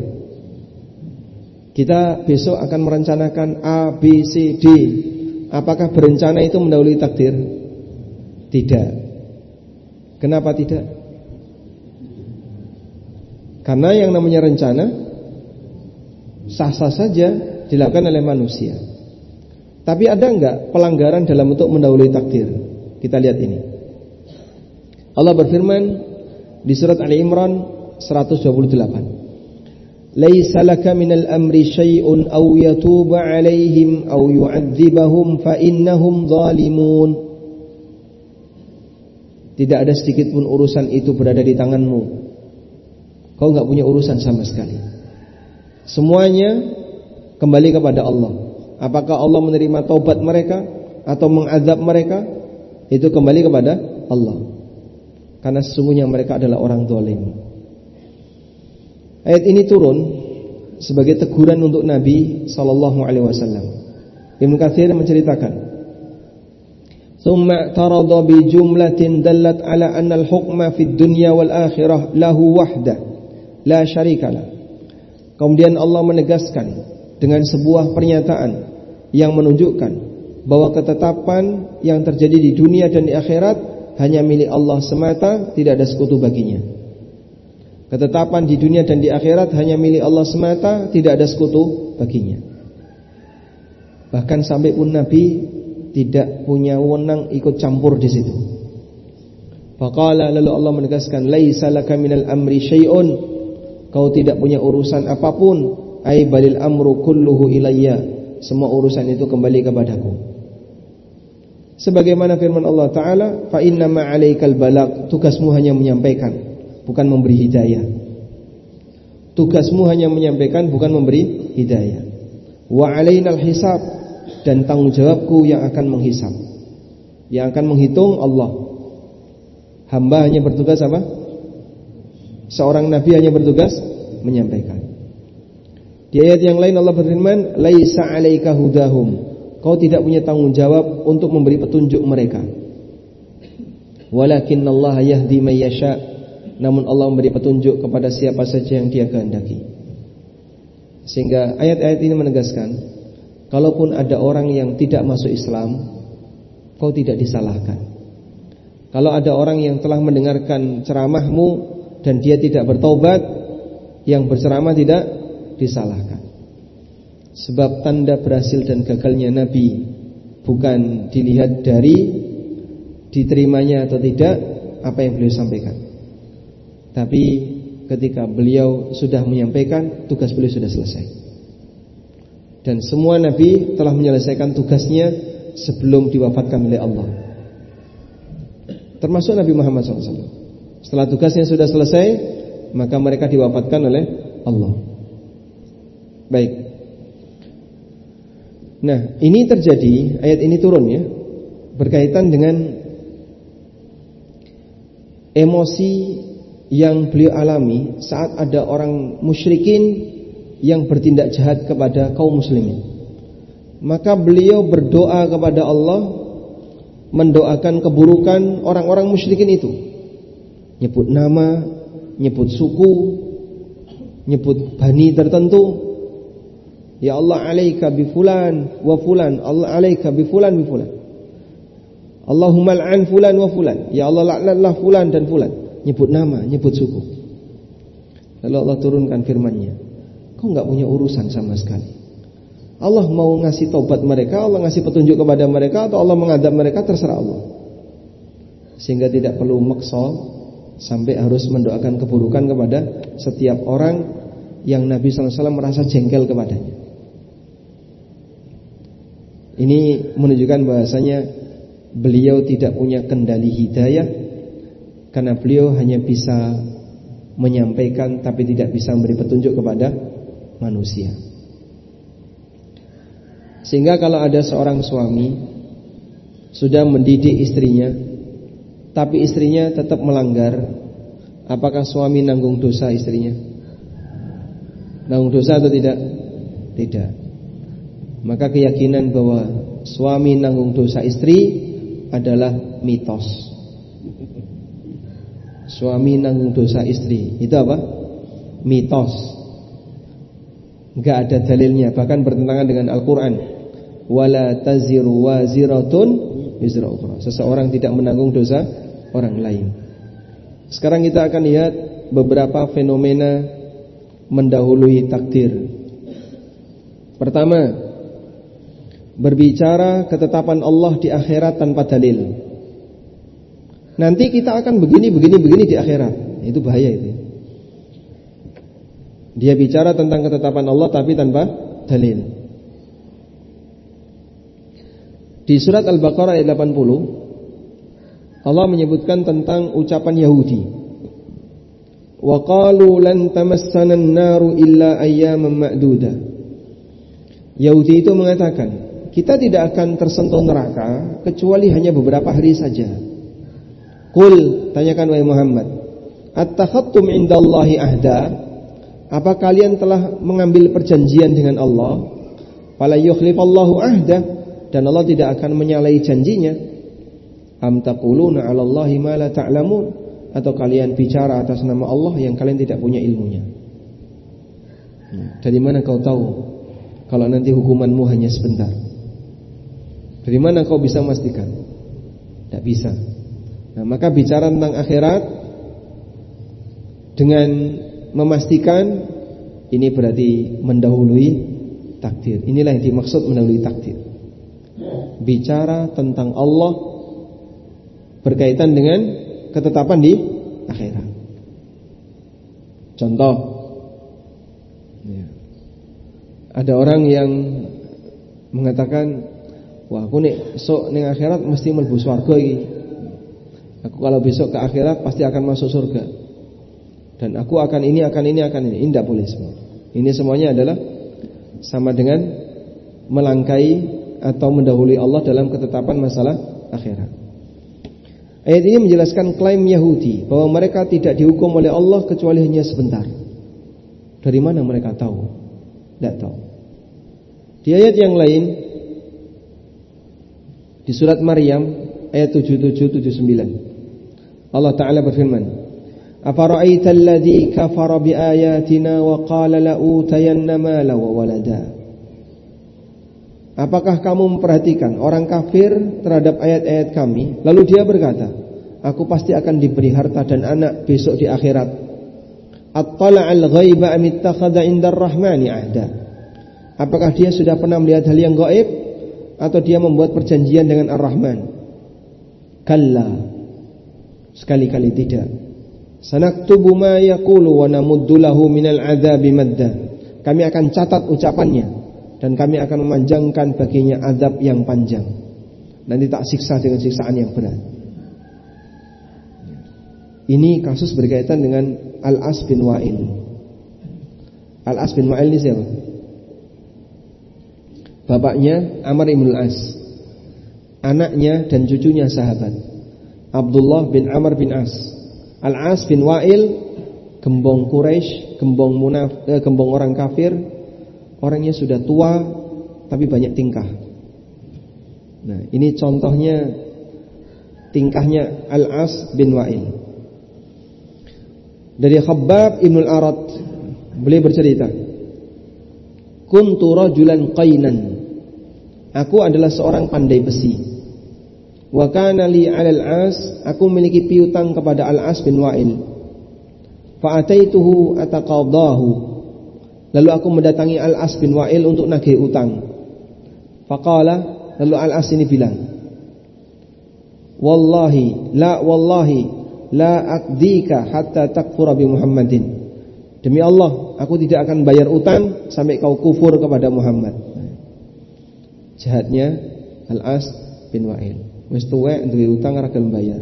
Kita besok akan merencanakan A, B, C, D. Apakah berencana itu mendahului takdir? Tidak. Kenapa tidak? Karena yang namanya rencana sah-sah saja dilakukan oleh manusia. Tapi ada enggak pelanggaran dalam bentuk mendahului takdir? Kita lihat ini. Allah berfirman di surat Ali Imran seratus dua puluh delapan. Laisa laka minal amri syai'un aw yatuba 'alaihim aw yu'adzibahum fa innahum zalimun. Tidak ada sedikit pun urusan itu berada di tanganmu. Kau enggak punya urusan sama sekali. Semuanya kembali kepada Allah. Apakah Allah menerima taubat mereka atau mengazab mereka, itu kembali kepada Allah. Karena sesungguhnya mereka adalah orang zalim. Ayat ini turun sebagai teguran untuk Nabi sallallahu alaihi wasallam. Ibnu Katsir menceritakan, "Tsumma tarada bi jumlatin dallat ala anna al-hukma fid dunya wal akhirah lahu wahdah la syarikalah." Kemudian Allah menegaskan dengan sebuah pernyataan yang menunjukkan bahwa ketetapan yang terjadi di dunia dan di akhirat hanya milik Allah semata, tidak ada sekutu baginya. Ketetapan di dunia dan di akhirat hanya milik Allah semata, tidak ada sekutu baginya. Bahkan sampai pun Nabi tidak punya wewenang ikut campur di situ. Faqala, lalu Allah menegaskan, laisa laka minal amri syai'un. Kau tidak punya urusan apapun. Ai balil amru kulluhu ilayya. Semua urusan itu kembali kepadaku. Sebagaimana firman Allah Ta'ala, fa inna ma 'alaikal balagh. Tugasmu hanya menyampaikan, bukan memberi hidayah. Tugasmu hanya menyampaikan, bukan memberi hidayah. Wa 'alainal hisab. Dan tanggung jawabku yang akan menghisab, yang akan menghitung Allah. Hamba hanya bertugas apa? Seorang nabi hanya bertugas menyampaikan. Di ayat yang lain Allah berfirman, laisa 'alaika hudahum. Kau tidak punya tanggung jawab untuk memberi petunjuk mereka. Walakinnallaha yahdi may yasha. Namun Allah memberi petunjuk kepada siapa saja yang Dia kehendaki. Sehingga ayat-ayat ini menegaskan, kalaupun ada orang yang tidak masuk Islam, kau tidak disalahkan. Kalau ada orang yang telah mendengarkan ceramahmu dan dia tidak bertaubat, yang berceramah tidak disalahkan. Sebab tanda berhasil dan gagalnya Nabi bukan dilihat dari diterimanya atau tidak apa yang beliau sampaikan, tapi ketika beliau sudah menyampaikan, tugas beliau sudah selesai. Dan semua Nabi telah menyelesaikan tugasnya sebelum diwafatkan oleh Allah, termasuk Nabi Muhammad shallallahu alaihi wasallam. Setelah tugasnya sudah selesai, maka mereka diwafatkan oleh Allah. Baik. Nah, ini terjadi, ayat ini turun ya, berkaitan dengan emosi yang beliau alami saat ada orang musyrikin yang bertindak jahat kepada kaum muslimin. Maka beliau berdoa kepada Allah, mendoakan keburukan orang-orang musyrikin itu. Nyebut nama, nyebut suku, nyebut bani tertentu. Ya Allah, alaika bi fulan wa fulan. Allah, alaika bi fulan bi fulan. Allahumma al'an fulan wa fulan. Ya Allah, laknatlah fulan dan fulan. Nyebut nama, nyebut suku. Lalu Allah turunkan firman-Nya, kau enggak punya urusan sama sekali. Allah mau ngasih taubat mereka, Allah ngasih petunjuk kepada mereka, atau Allah mengadab mereka, terserah Allah. Sehingga tidak perlu maksa sampai harus mendoakan keburukan kepada setiap orang yang Nabi sallallahu alaihi wasallam merasa jengkel kepadanya. Ini menunjukkan bahasanya beliau tidak punya kendali hidayah, karena beliau hanya bisa menyampaikan tapi tidak bisa memberi petunjuk kepada manusia. Sehingga kalau ada seorang suami sudah mendidik istrinya, tapi istrinya tetap melanggar, apakah suami nanggung dosa istrinya? Nanggung dosa atau tidak? Tidak. Maka keyakinan bahwa suami nanggung dosa istri adalah mitos. Suami nanggung dosa istri itu apa? Mitos. Enggak ada dalilnya, bahkan bertentangan dengan Al-Quran. Wala taziru waziratun wizra ukhra. Seseorang tidak menanggung dosa orang lain. Sekarang kita akan lihat beberapa fenomena mendahului takdir. Pertama, berbicara ketetapan Allah di akhirat tanpa dalil. Nanti kita akan begini, begini, begini di akhirat. Itu bahaya itu. Dia bicara tentang ketetapan Allah tapi tanpa dalil. Di surat Al-Baqarah ayat delapan puluh, Allah menyebutkan tentang ucapan Yahudi. Wa qalu lan tamassana an-naru illa ayyaman ma'dudah. Yahudi itu mengatakan, kita tidak akan tersentuh neraka kecuali hanya beberapa hari saja. Qul, tanyakan wahai Muhammad, attakhadtum indallahi ahda? Apa kalian telah mengambil perjanjian dengan Allah? Fala yukhlifallahu ahda, dan Allah tidak akan menyalahi janjinya. Am taquluna 'alallahi ma la ta'lamun, atau kalian bicara atas nama Allah yang kalian tidak punya ilmunya. Dari mana kau tahu kalau nanti hukumanmu hanya sebentar? Dari mana kau bisa memastikan? Tidak bisa. Nah, maka bicara tentang akhirat dengan memastikan, ini berarti mendahului takdir. Inilah yang dimaksud mendahului takdir. Bicara tentang Allah berkaitan dengan ketetapan di akhirat. Contoh, ya, ada orang yang mengatakan, wah aku nek sok ning akhirat mesti mlebu swarga iki. Aku kalau besok ke akhirat pasti akan masuk surga. Dan aku akan ini, akan ini, akan ini. Ini tidak boleh semua. Ini semuanya adalah sama dengan melangkai atau mendahului Allah dalam ketetapan masalah akhirat. Ayat ini menjelaskan klaim Yahudi bahwa mereka tidak dihukum oleh Allah kecuali hanya sebentar. Dari mana mereka tahu? Tidak tahu. Di ayat yang lain, di surat Maryam ayat tujuh puluh tujuh tujuh puluh sembilan, Allah Ta'ala berfirman, afara'aita alladhi kafara biayatina wa qala la'utayanna mala wa walada. Apakah kamu memperhatikan orang kafir terhadap ayat-ayat kami, lalu dia berkata, aku pasti akan diberi harta dan anak besok di akhirat. Attala'al ghaiba am ittakhadha 'inda ar-rahmani ahda. Apakah dia sudah pernah melihat hal yang gaib atau dia membuat perjanjian dengan Ar-Rahman? Kalla, sekali-kali tidak. Sanaktubu ma yaqulu wa namuddu lahu minal 'adzabi madda. Kami akan catat ucapannya dan kami akan memanjangkan baginya azab yang panjang. Nanti tak siksa dengan siksaan yang berat. Ini kasus berkaitan dengan Al-As bin Wa'il. Al-As bin Wa'il ini siapa? Bapaknya Amr ibn al-As, anaknya dan cucunya sahabat Abdullah bin Amr bin As. Al-As bin Wa'il, gembong Quraisy, gembong munaf, eh, gembong orang kafir. Orangnya sudah tua tapi banyak tingkah. Nah, ini contohnya tingkahnya Al-As bin Wa'il. Dari Khabbab ibn al-Arad, beliau bercerita, kuntu rajulan qainan, aku adalah seorang pandai besi. Wa kana li 'alal 'As, aku memiliki piutang kepada Al-As bin Wa'il. Fa ataituhu ataqadahu, lalu aku mendatangi Al-As bin Wa'il untuk nagih utang. Faqala, lalu Al-As ini bilang, Wallahi, la wallahi, la aqdika hatta takfura bi Muhammadin. Demi Allah, aku tidak akan bayar utang sampai kau kufur kepada Muhammad. Jahatnya Al-As bin Wa'il. Wis tuwek duwe utang ora gelem bayar.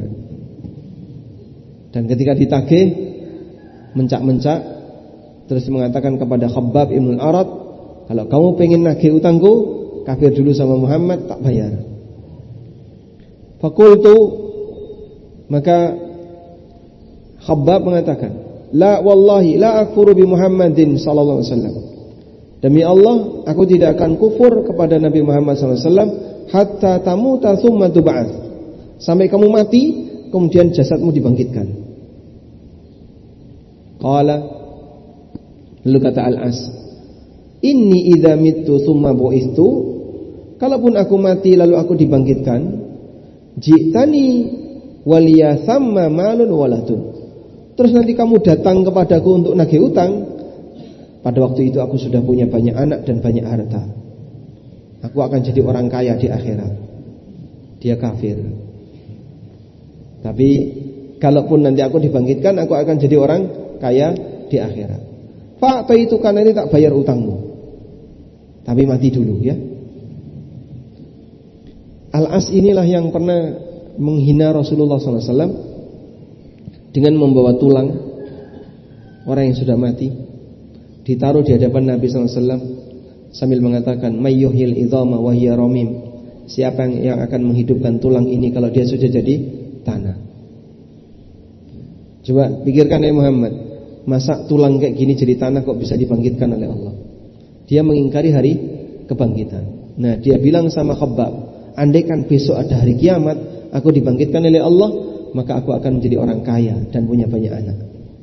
Dan ketika ditagih mencak-mencak, terus mengatakan kepada Khabbab Ibn al-Arat, kalau kamu pengen nagih utangku, kafir dulu sama Muhammad, tak bayar. Fakultu, maka Khabbab mengatakan, la wallahi la akfuru bi Muhammadin sallallahu alaihi wasallam. Demi Allah, aku tidak akan kufur kepada Nabi Muhammad sallallahu alaihi wasallam hatta tamuta tsumma tub'ats. Sampai kamu mati, kemudian jasadmu dibangkitkan. Qala, lalu kata Al-As, inni idza mittu tsumma bu'istu, kalaupun aku mati lalu aku dibangkitkan, jitani waliya thamma malun walatun. Terus nanti kamu datang kepadaku untuk nagih utang. Pada waktu itu aku sudah punya banyak anak dan banyak harta. Aku akan jadi orang kaya di akhirat. Dia kafir. Tapi kalaupun nanti aku dibangkitkan, aku akan jadi orang kaya di akhirat. Fakta itu karena ini tak bayar utangmu. Tapi mati dulu ya. Al-As inilah yang pernah menghina Rasulullah sallallahu alaihi wasallam dengan membawa tulang orang yang sudah mati, ditaruh di hadapan Nabi sallallahu alaihi wasallam sambil mengatakan, mayyuhil idhama wa hiya ramim. Siapa yang akan menghidupkan tulang ini kalau dia sudah jadi tanah? Coba pikirkan ya Muhammad, masa tulang kayak gini jadi tanah kok bisa dibangkitkan oleh Allah? Dia mengingkari hari kebangkitan. Nah, dia bilang sama Khabbab, andaikan besok ada hari kiamat, aku dibangkitkan oleh Allah, maka aku akan menjadi orang kaya dan punya banyak anak.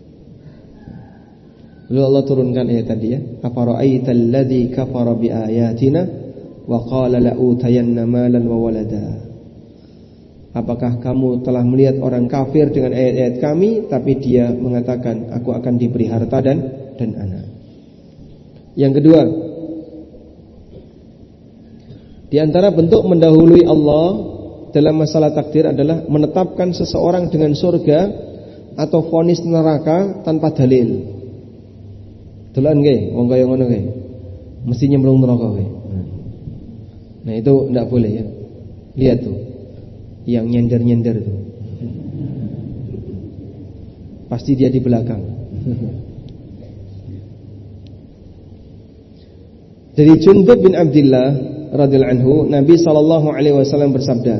Lalu Allah turunkan ayat tadi ya, afara'aital ladzi kafara bi ayatina wa qala la utayanna malan wa walada. Apakah kamu telah melihat orang kafir dengan ayat-ayat kami, tapi dia mengatakan aku akan diberi harta dan dan anak. Yang kedua, di antara bentuk mendahului Allah dalam masalah takdir adalah menetapkan seseorang dengan surga atau vonis neraka tanpa dalil. Dolan nggih, wong kaya ngono nggih. Mesti nyemplung neraka kowe. Nah, itu enggak boleh ya. Lihat tuh. Yang nyender-nyender tuh. Pasti dia di belakang. Dari Jundub bin Abdullah radhiyallahu anhu, Nabi sallallahu alaihi wasallam bersabda,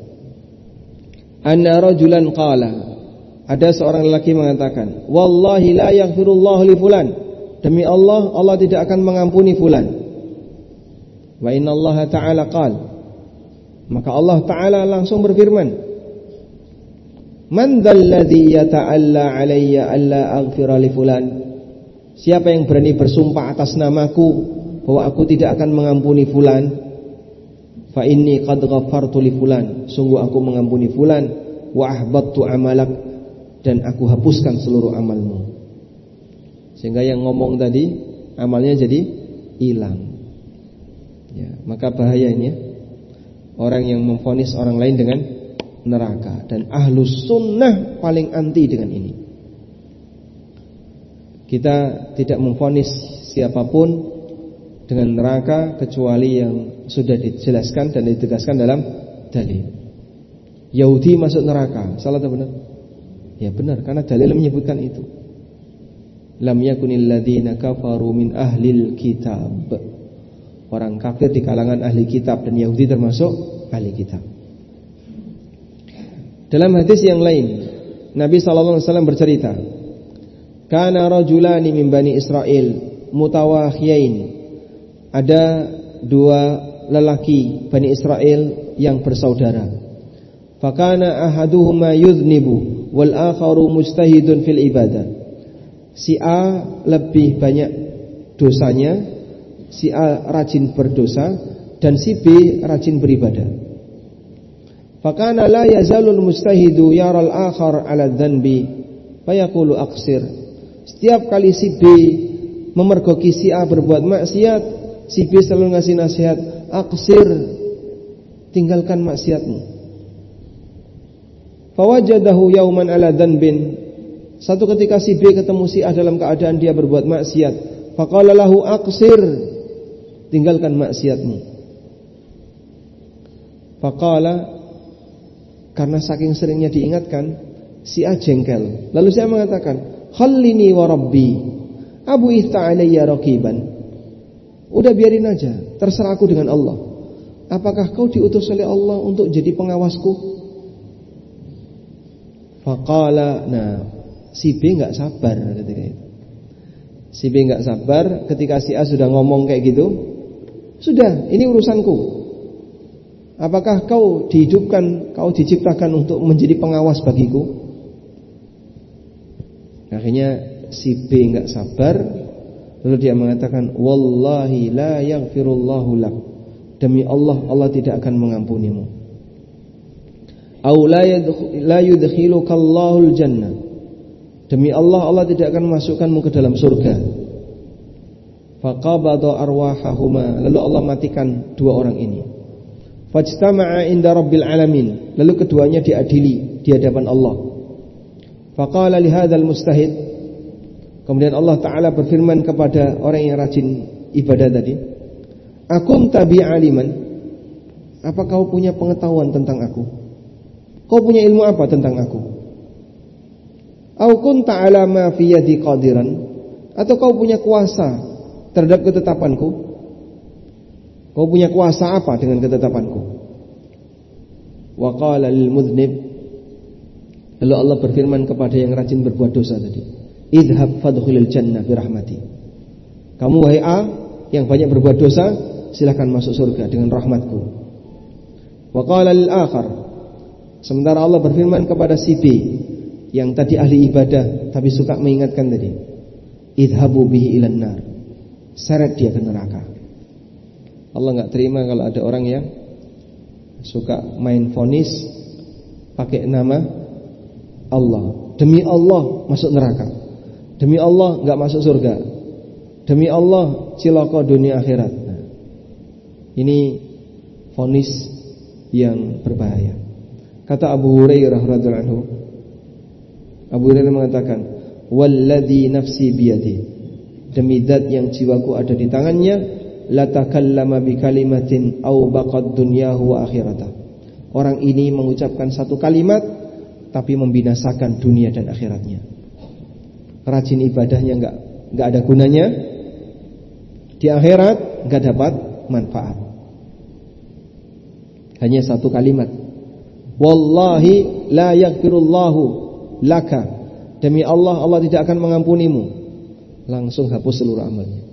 anna rajulan qala, ada seorang lelaki mengatakan, wallahi la yaghfirullahu li fulan. Demi Allah, Allah tidak akan mengampuni fulan. Wa innallaha ta'ala qala, maka Allah Ta'ala langsung berfirman, man dzalladzi yata'alla alayya alla aghfira li fulan. Siapa yang berani bersumpah atas namaku bahwa aku tidak akan mengampuni fulan? Fa inni qad ghafartu li fulan, sungguh aku mengampuni fulan, wa ahbattu amalak, dan aku hapuskan seluruh amalmu. Sehingga yang ngomong tadi amalnya jadi hilang. Ya, maka bahaya ini ya. Orang yang memvonis orang lain dengan neraka, dan ahlus sunnah paling anti dengan ini. Kita tidak memvonis siapapun dengan neraka kecuali yang sudah dijelaskan dan ditegaskan dalam dalil. Yahudi masuk neraka, salah atau benar? Ya benar, karena dalil menyebutkan itu. Lam yakunil ladzina kafaru min ahlil kitab. Orang kafir di kalangan ahli kitab, dan Yahudi termasuk ahli kitab. Dalam hadis yang lain, Nabi sallallahu alaihi wasallam bercerita, kana rajulani min bani Israil mutawakhiyain. Ada dua lelaki Bani Israel yang bersaudara. Fakana ahaduhuma yudhnibu wal akharu mujtahidun fil ibadah. Si A lebih banyak dosanya, si A rajin berdosa, dan si B rajin beribadah. Fakana la yazalul mustahidu yaral akhar ala dhanbi fayaqulu aqsir. Setiap kali si B memergoki si A berbuat maksiat, si B selalu ngasih nasihat, aqsir, tinggalkan maksiatmu. Fawajadahu yauman ala dhanbin. Satu ketika si B ketemu si A dalam keadaan dia berbuat maksiat. Faqala lahu aqsir, tinggalkan maksiatmu. Faqala, karena saking seringnya diingatkan, si A jengkel. Lalu si A mengatakan, khallini wa rabbi, abu ista alayya raqiban. Udah biarin aja, terserah aku dengan Allah. Apakah kau diutus oleh Allah untuk jadi pengawasku? Faqala, nah si B enggak sabar ketika itu. Si B enggak sabar ketika si A sudah ngomong kayak gitu. Sudah, ini urusanku. Apakah kau dihidupkan, kau diciptakan untuk menjadi pengawas bagiku? Akhirnya si B enggak sabar, lalu dia mengatakan, wallahi la yaghfirullahu lak. Demi Allah, Allah tidak akan mengampunimu. Aw la yudkhilukallahu jannah. Demi Allah, Allah tidak akan memasukkanmu ke dalam surga. Faqabada arwahahuma. Lalu Allah matikan dua orang ini. Fajtama'a inda rabbil alamin. Lalu keduanya diadili di hadapan Allah. Faqala li hadzal mustahid. Kemudian Allah Ta'ala berfirman kepada orang yang rajin ibadah tadi, akum tabi aliman. Apa kau punya pengetahuan tentang aku? Kau punya ilmu apa tentang aku? Au kunta ala ma fi yadi qadiran. Atau kau punya kuasa terhadap ketetapanku? Kau punya kuasa apa dengan ketetapanku? Wa qala lil mudhnib. Lalu Allah berfirman kepada yang rajin berbuat dosa tadi, idhhab fadkhulil jannah bi rahmati. Kamu wahai A yang banyak berbuat dosa, silakan masuk surga dengan rahmatku. Wa qala lil akhar. Sementara Allah berfirman kepada si B yang tadi ahli ibadah tapi suka mengingatkan tadi, idhabu bihi ilan nar. Seret dia ke neraka. Allah enggak terima kalau ada orang yang suka main vonis pakai nama Allah. Demi Allah masuk neraka. Demi Allah enggak masuk surga. Demi Allah cilaka dunia akhirat. Nah, ini vonis yang berbahaya. Kata Abu Hurairah radhiyallahu anhu, Abu Hurairah mengatakan, walladzi nafsi biyadi, demi zat yang jiwaku ada di tangannya, la takallama bi kalimatin aw baqad dunyahu wa akhiratah. Orang ini mengucapkan satu kalimat tapi membinasakan dunia dan akhiratnya. Rajin ibadahnya enggak enggak ada gunanya, di akhirat enggak dapat manfaat. Hanya satu kalimat, wallahi la yaghfirullahu laka. Demi Allah, Allah tidak akan mengampunimu. Langsung hapus seluruh amalnya.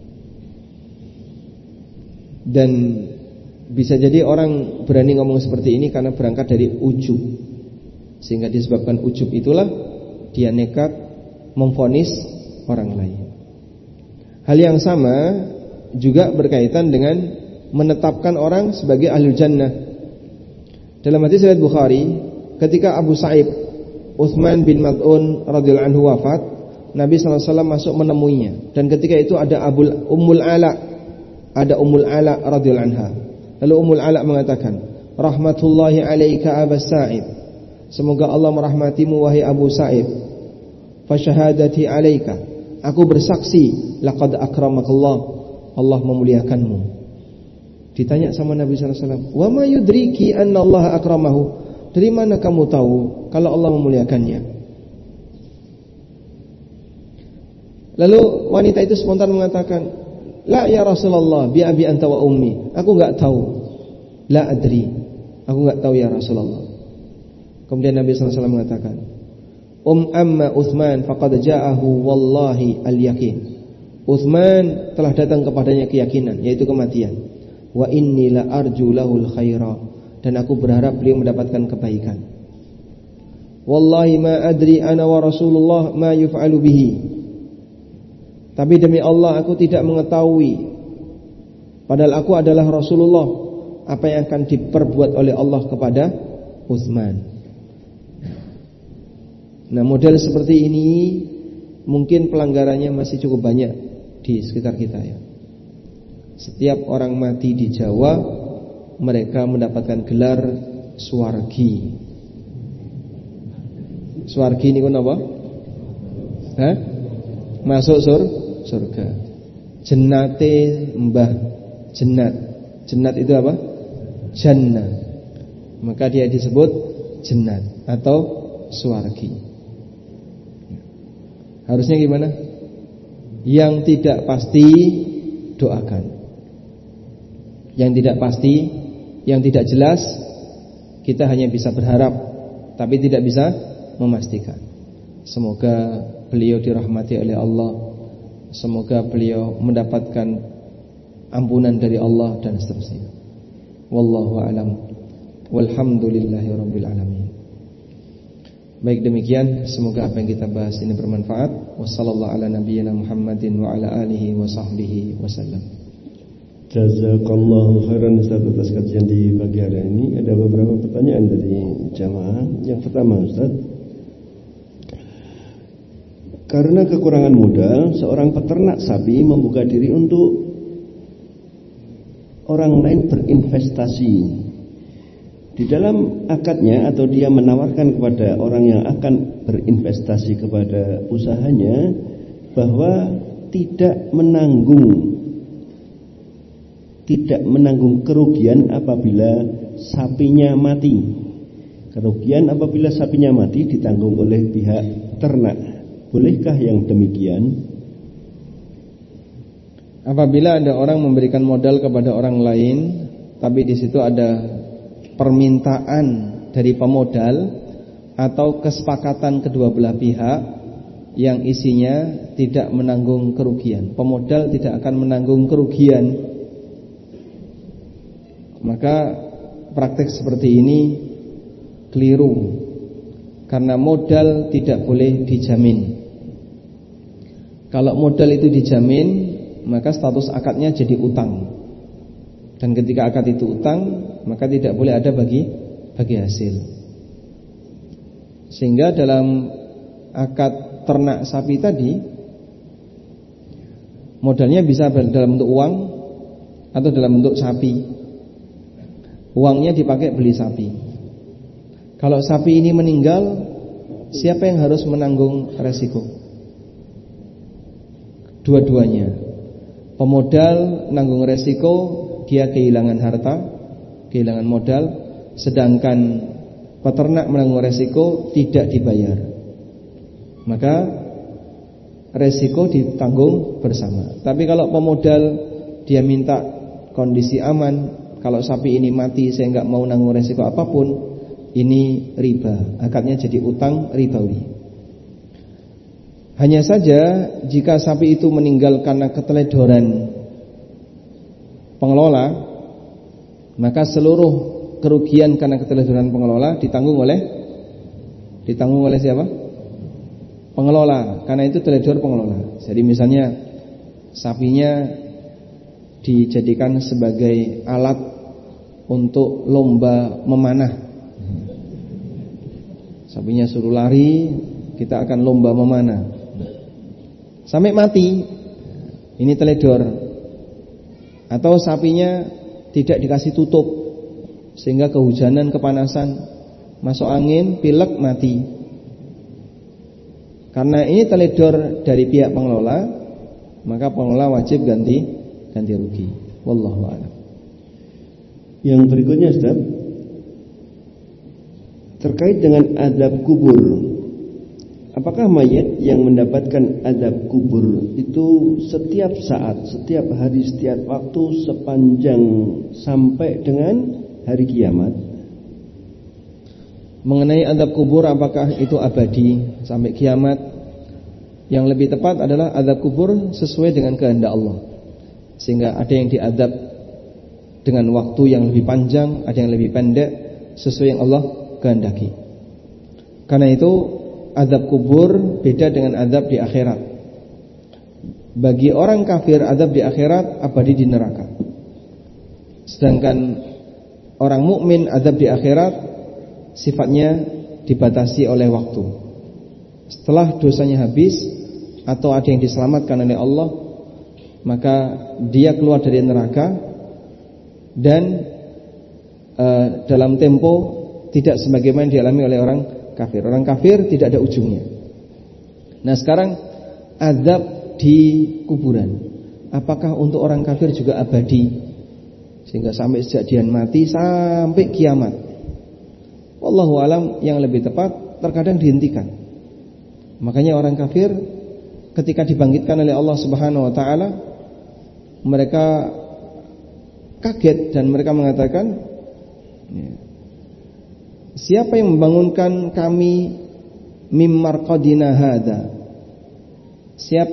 Dan bisa jadi orang berani ngomong seperti ini karena berangkat dari ujub. Sehingga disebabkan ujub itulah dia nekat memvonis orang lain. Hal yang sama juga berkaitan dengan menetapkan orang sebagai ahlul jannah. Dalam hadis riwayat Bukhari, ketika Abu Sa'id Utsman bin Mad'un radhiyallahu anhu wafat, Nabi sallallahu alaihi wasallam masuk menemuinya. Dan ketika itu ada Abul Ummul Ala, ada Ummul Ala radhiyallahu anha. Lalu Ummul Ala mengatakan, rahmatullahi alaika Abu Sa'id. Semoga Allah merahmatimu wahai Abu Sa'id. Fa syahadati alaika, aku bersaksi laqad akramakallah, Allah memuliakanmu. Ditanya sama Nabi sallallahu alaihi wasallam, wa ma yudriki anna Allah akramahu? Dari mana kamu tahu kalau Allah memuliakannya? Lalu wanita itu spontan mengatakan, la ya Rasulullah, bi abi anta wa ummi. Aku enggak tahu. La adri. Aku enggak tahu ya Rasulullah. Kemudian Nabi sallallahu alaihi wasallam mengatakan, Um amma Utsman faqad ja'ahu wallahi al-yaqin. Utsman telah datang kepadanya keyakinan, yaitu kematian. Wa inni la arju lahul khaira, dan aku berharap beliau mendapatkan kebaikan. Wallahi ma adri ana wa Rasulullah ma yuf'alu bihi. Tapi demi Allah aku tidak mengetahui, padahal aku adalah Rasulullah, apa yang akan diperbuat oleh Allah kepada Utsman. Nah, model seperti ini mungkin pelanggarannya masih cukup banyak di sekitar kita ya. Setiap orang mati di Jawa, mereka mendapatkan gelar Swargi. Swargi ini kan apa? Hah? Masuk sur surga. Jennate mbah jennat. Jennat itu apa? Jannah. Maka dia disebut jennat atau swargi. Harusnya gimana? Yang tidak pasti doakan. Yang tidak pasti, yang tidak jelas, kita hanya bisa berharap, tapi tidak bisa memastikan. Semoga beliau dirahmati oleh Allah, semoga beliau mendapatkan ampunan dari Allah dan seterusnya. Wallahu a'lam. Walhamdulillahirabbil alamin. Baik, demikian, semoga apa yang kita bahas ini bermanfaat. Wassallallahu ala nabiyyina Muhammadin wa ala alihi wa sahbihi wasallam. Jazakallahu khairan Ustaz atas kajian di pagi hari ini. Ada beberapa pertanyaan dari jamaah. Yang pertama, Ustaz, karena kekurangan modal, seorang peternak sapi membuka diri untuk orang lain berinvestasi. Di dalam akadnya atau dia menawarkan kepada orang yang akan berinvestasi kepada usahanya bahwa tidak menanggung tidak menanggung kerugian apabila sapinya mati. Kerugian apabila sapinya mati ditanggung oleh pihak ternak. Bolehkah yang demikian? Apabila ada orang memberikan modal kepada orang lain, tapi di situ ada permintaan dari pemodal atau kesepakatan kedua belah pihak yang isinya tidak menanggung kerugian. Pemodal tidak akan menanggung kerugian. Maka praktek seperti ini keliru, karena modal tidak boleh dijamin. Kalau modal itu dijamin, maka status akadnya jadi utang. Dan ketika akad itu utang, maka tidak boleh ada bagi bagi hasil. Sehingga dalam akad ternak sapi tadi, modalnya bisa dalam bentuk uang atau dalam bentuk sapi. Uangnya dipakai beli sapi. Kalau sapi ini meninggal, siapa yang harus menanggung resiko? Dua-duanya. Pemodal nanggung resiko, dia kehilangan harta, kehilangan modal. Sedangkan peternak menanggung resiko, tidak dibayar. Maka resiko ditanggung bersama. Tapi kalau pemodal dia minta kondisi aman, kalau sapi ini mati saya enggak mau nanggung resiko apapun, ini riba. Akadnya jadi utang ribawi. Hanya saja jika sapi itu meninggal karena keteledoran pengelola, maka seluruh kerugian karena keteledoran pengelola ditanggung oleh ditanggung oleh siapa? Pengelola. Karena itu teledor pengelola. Jadi misalnya sapinya dijadikan sebagai alat untuk lomba memanah. Sapinya suruh lari, kita akan lomba memanah. Sampai mati, ini teledor. Atau sapinya tidak dikasih tutup, sehingga kehujanan, kepanasan, masuk angin, pilek, mati. Karena ini teledor dari pihak pengelola, maka pengelola wajib ganti ganti rugi. Wallahu a'lam. Yang berikutnya, Ustaz, terkait dengan azab kubur. Apakah mayat yang mendapatkan azab kubur itu setiap saat, setiap hari, setiap waktu sepanjang sampai dengan hari kiamat? Mengenai azab kubur, apakah itu abadi sampai kiamat? Yang lebih tepat adalah azab kubur sesuai dengan kehendak Allah. Sehingga ada yang diazab dengan waktu yang lebih panjang, ada yang lebih pendek, sesuai yang Allah kehendaki. Karena itu azab kubur beda dengan azab di akhirat. Bagi orang kafir, azab di akhirat abadi di neraka. Sedangkan orang mukmin, azab di akhirat sifatnya dibatasi oleh waktu. Setelah dosanya habis atau ada yang diselamatkan oleh Allah, maka dia keluar dari neraka dan uh, dalam tempo tidak sebagaimana dialami oleh orang kafir. Orang kafir tidak ada ujungnya. Nah, sekarang azab di kuburan, apakah untuk orang kafir juga abadi sehingga sampai sejak dia mati sampai kiamat? Wallahu alam, yang lebih tepat terkadang dihentikan. Makanya orang kafir ketika dibangkitkan oleh Allah Subhanahu wa taala, mereka kaget dan mereka mengatakan, siapa yang membangunkan kami mim marqadina hadza? Siapa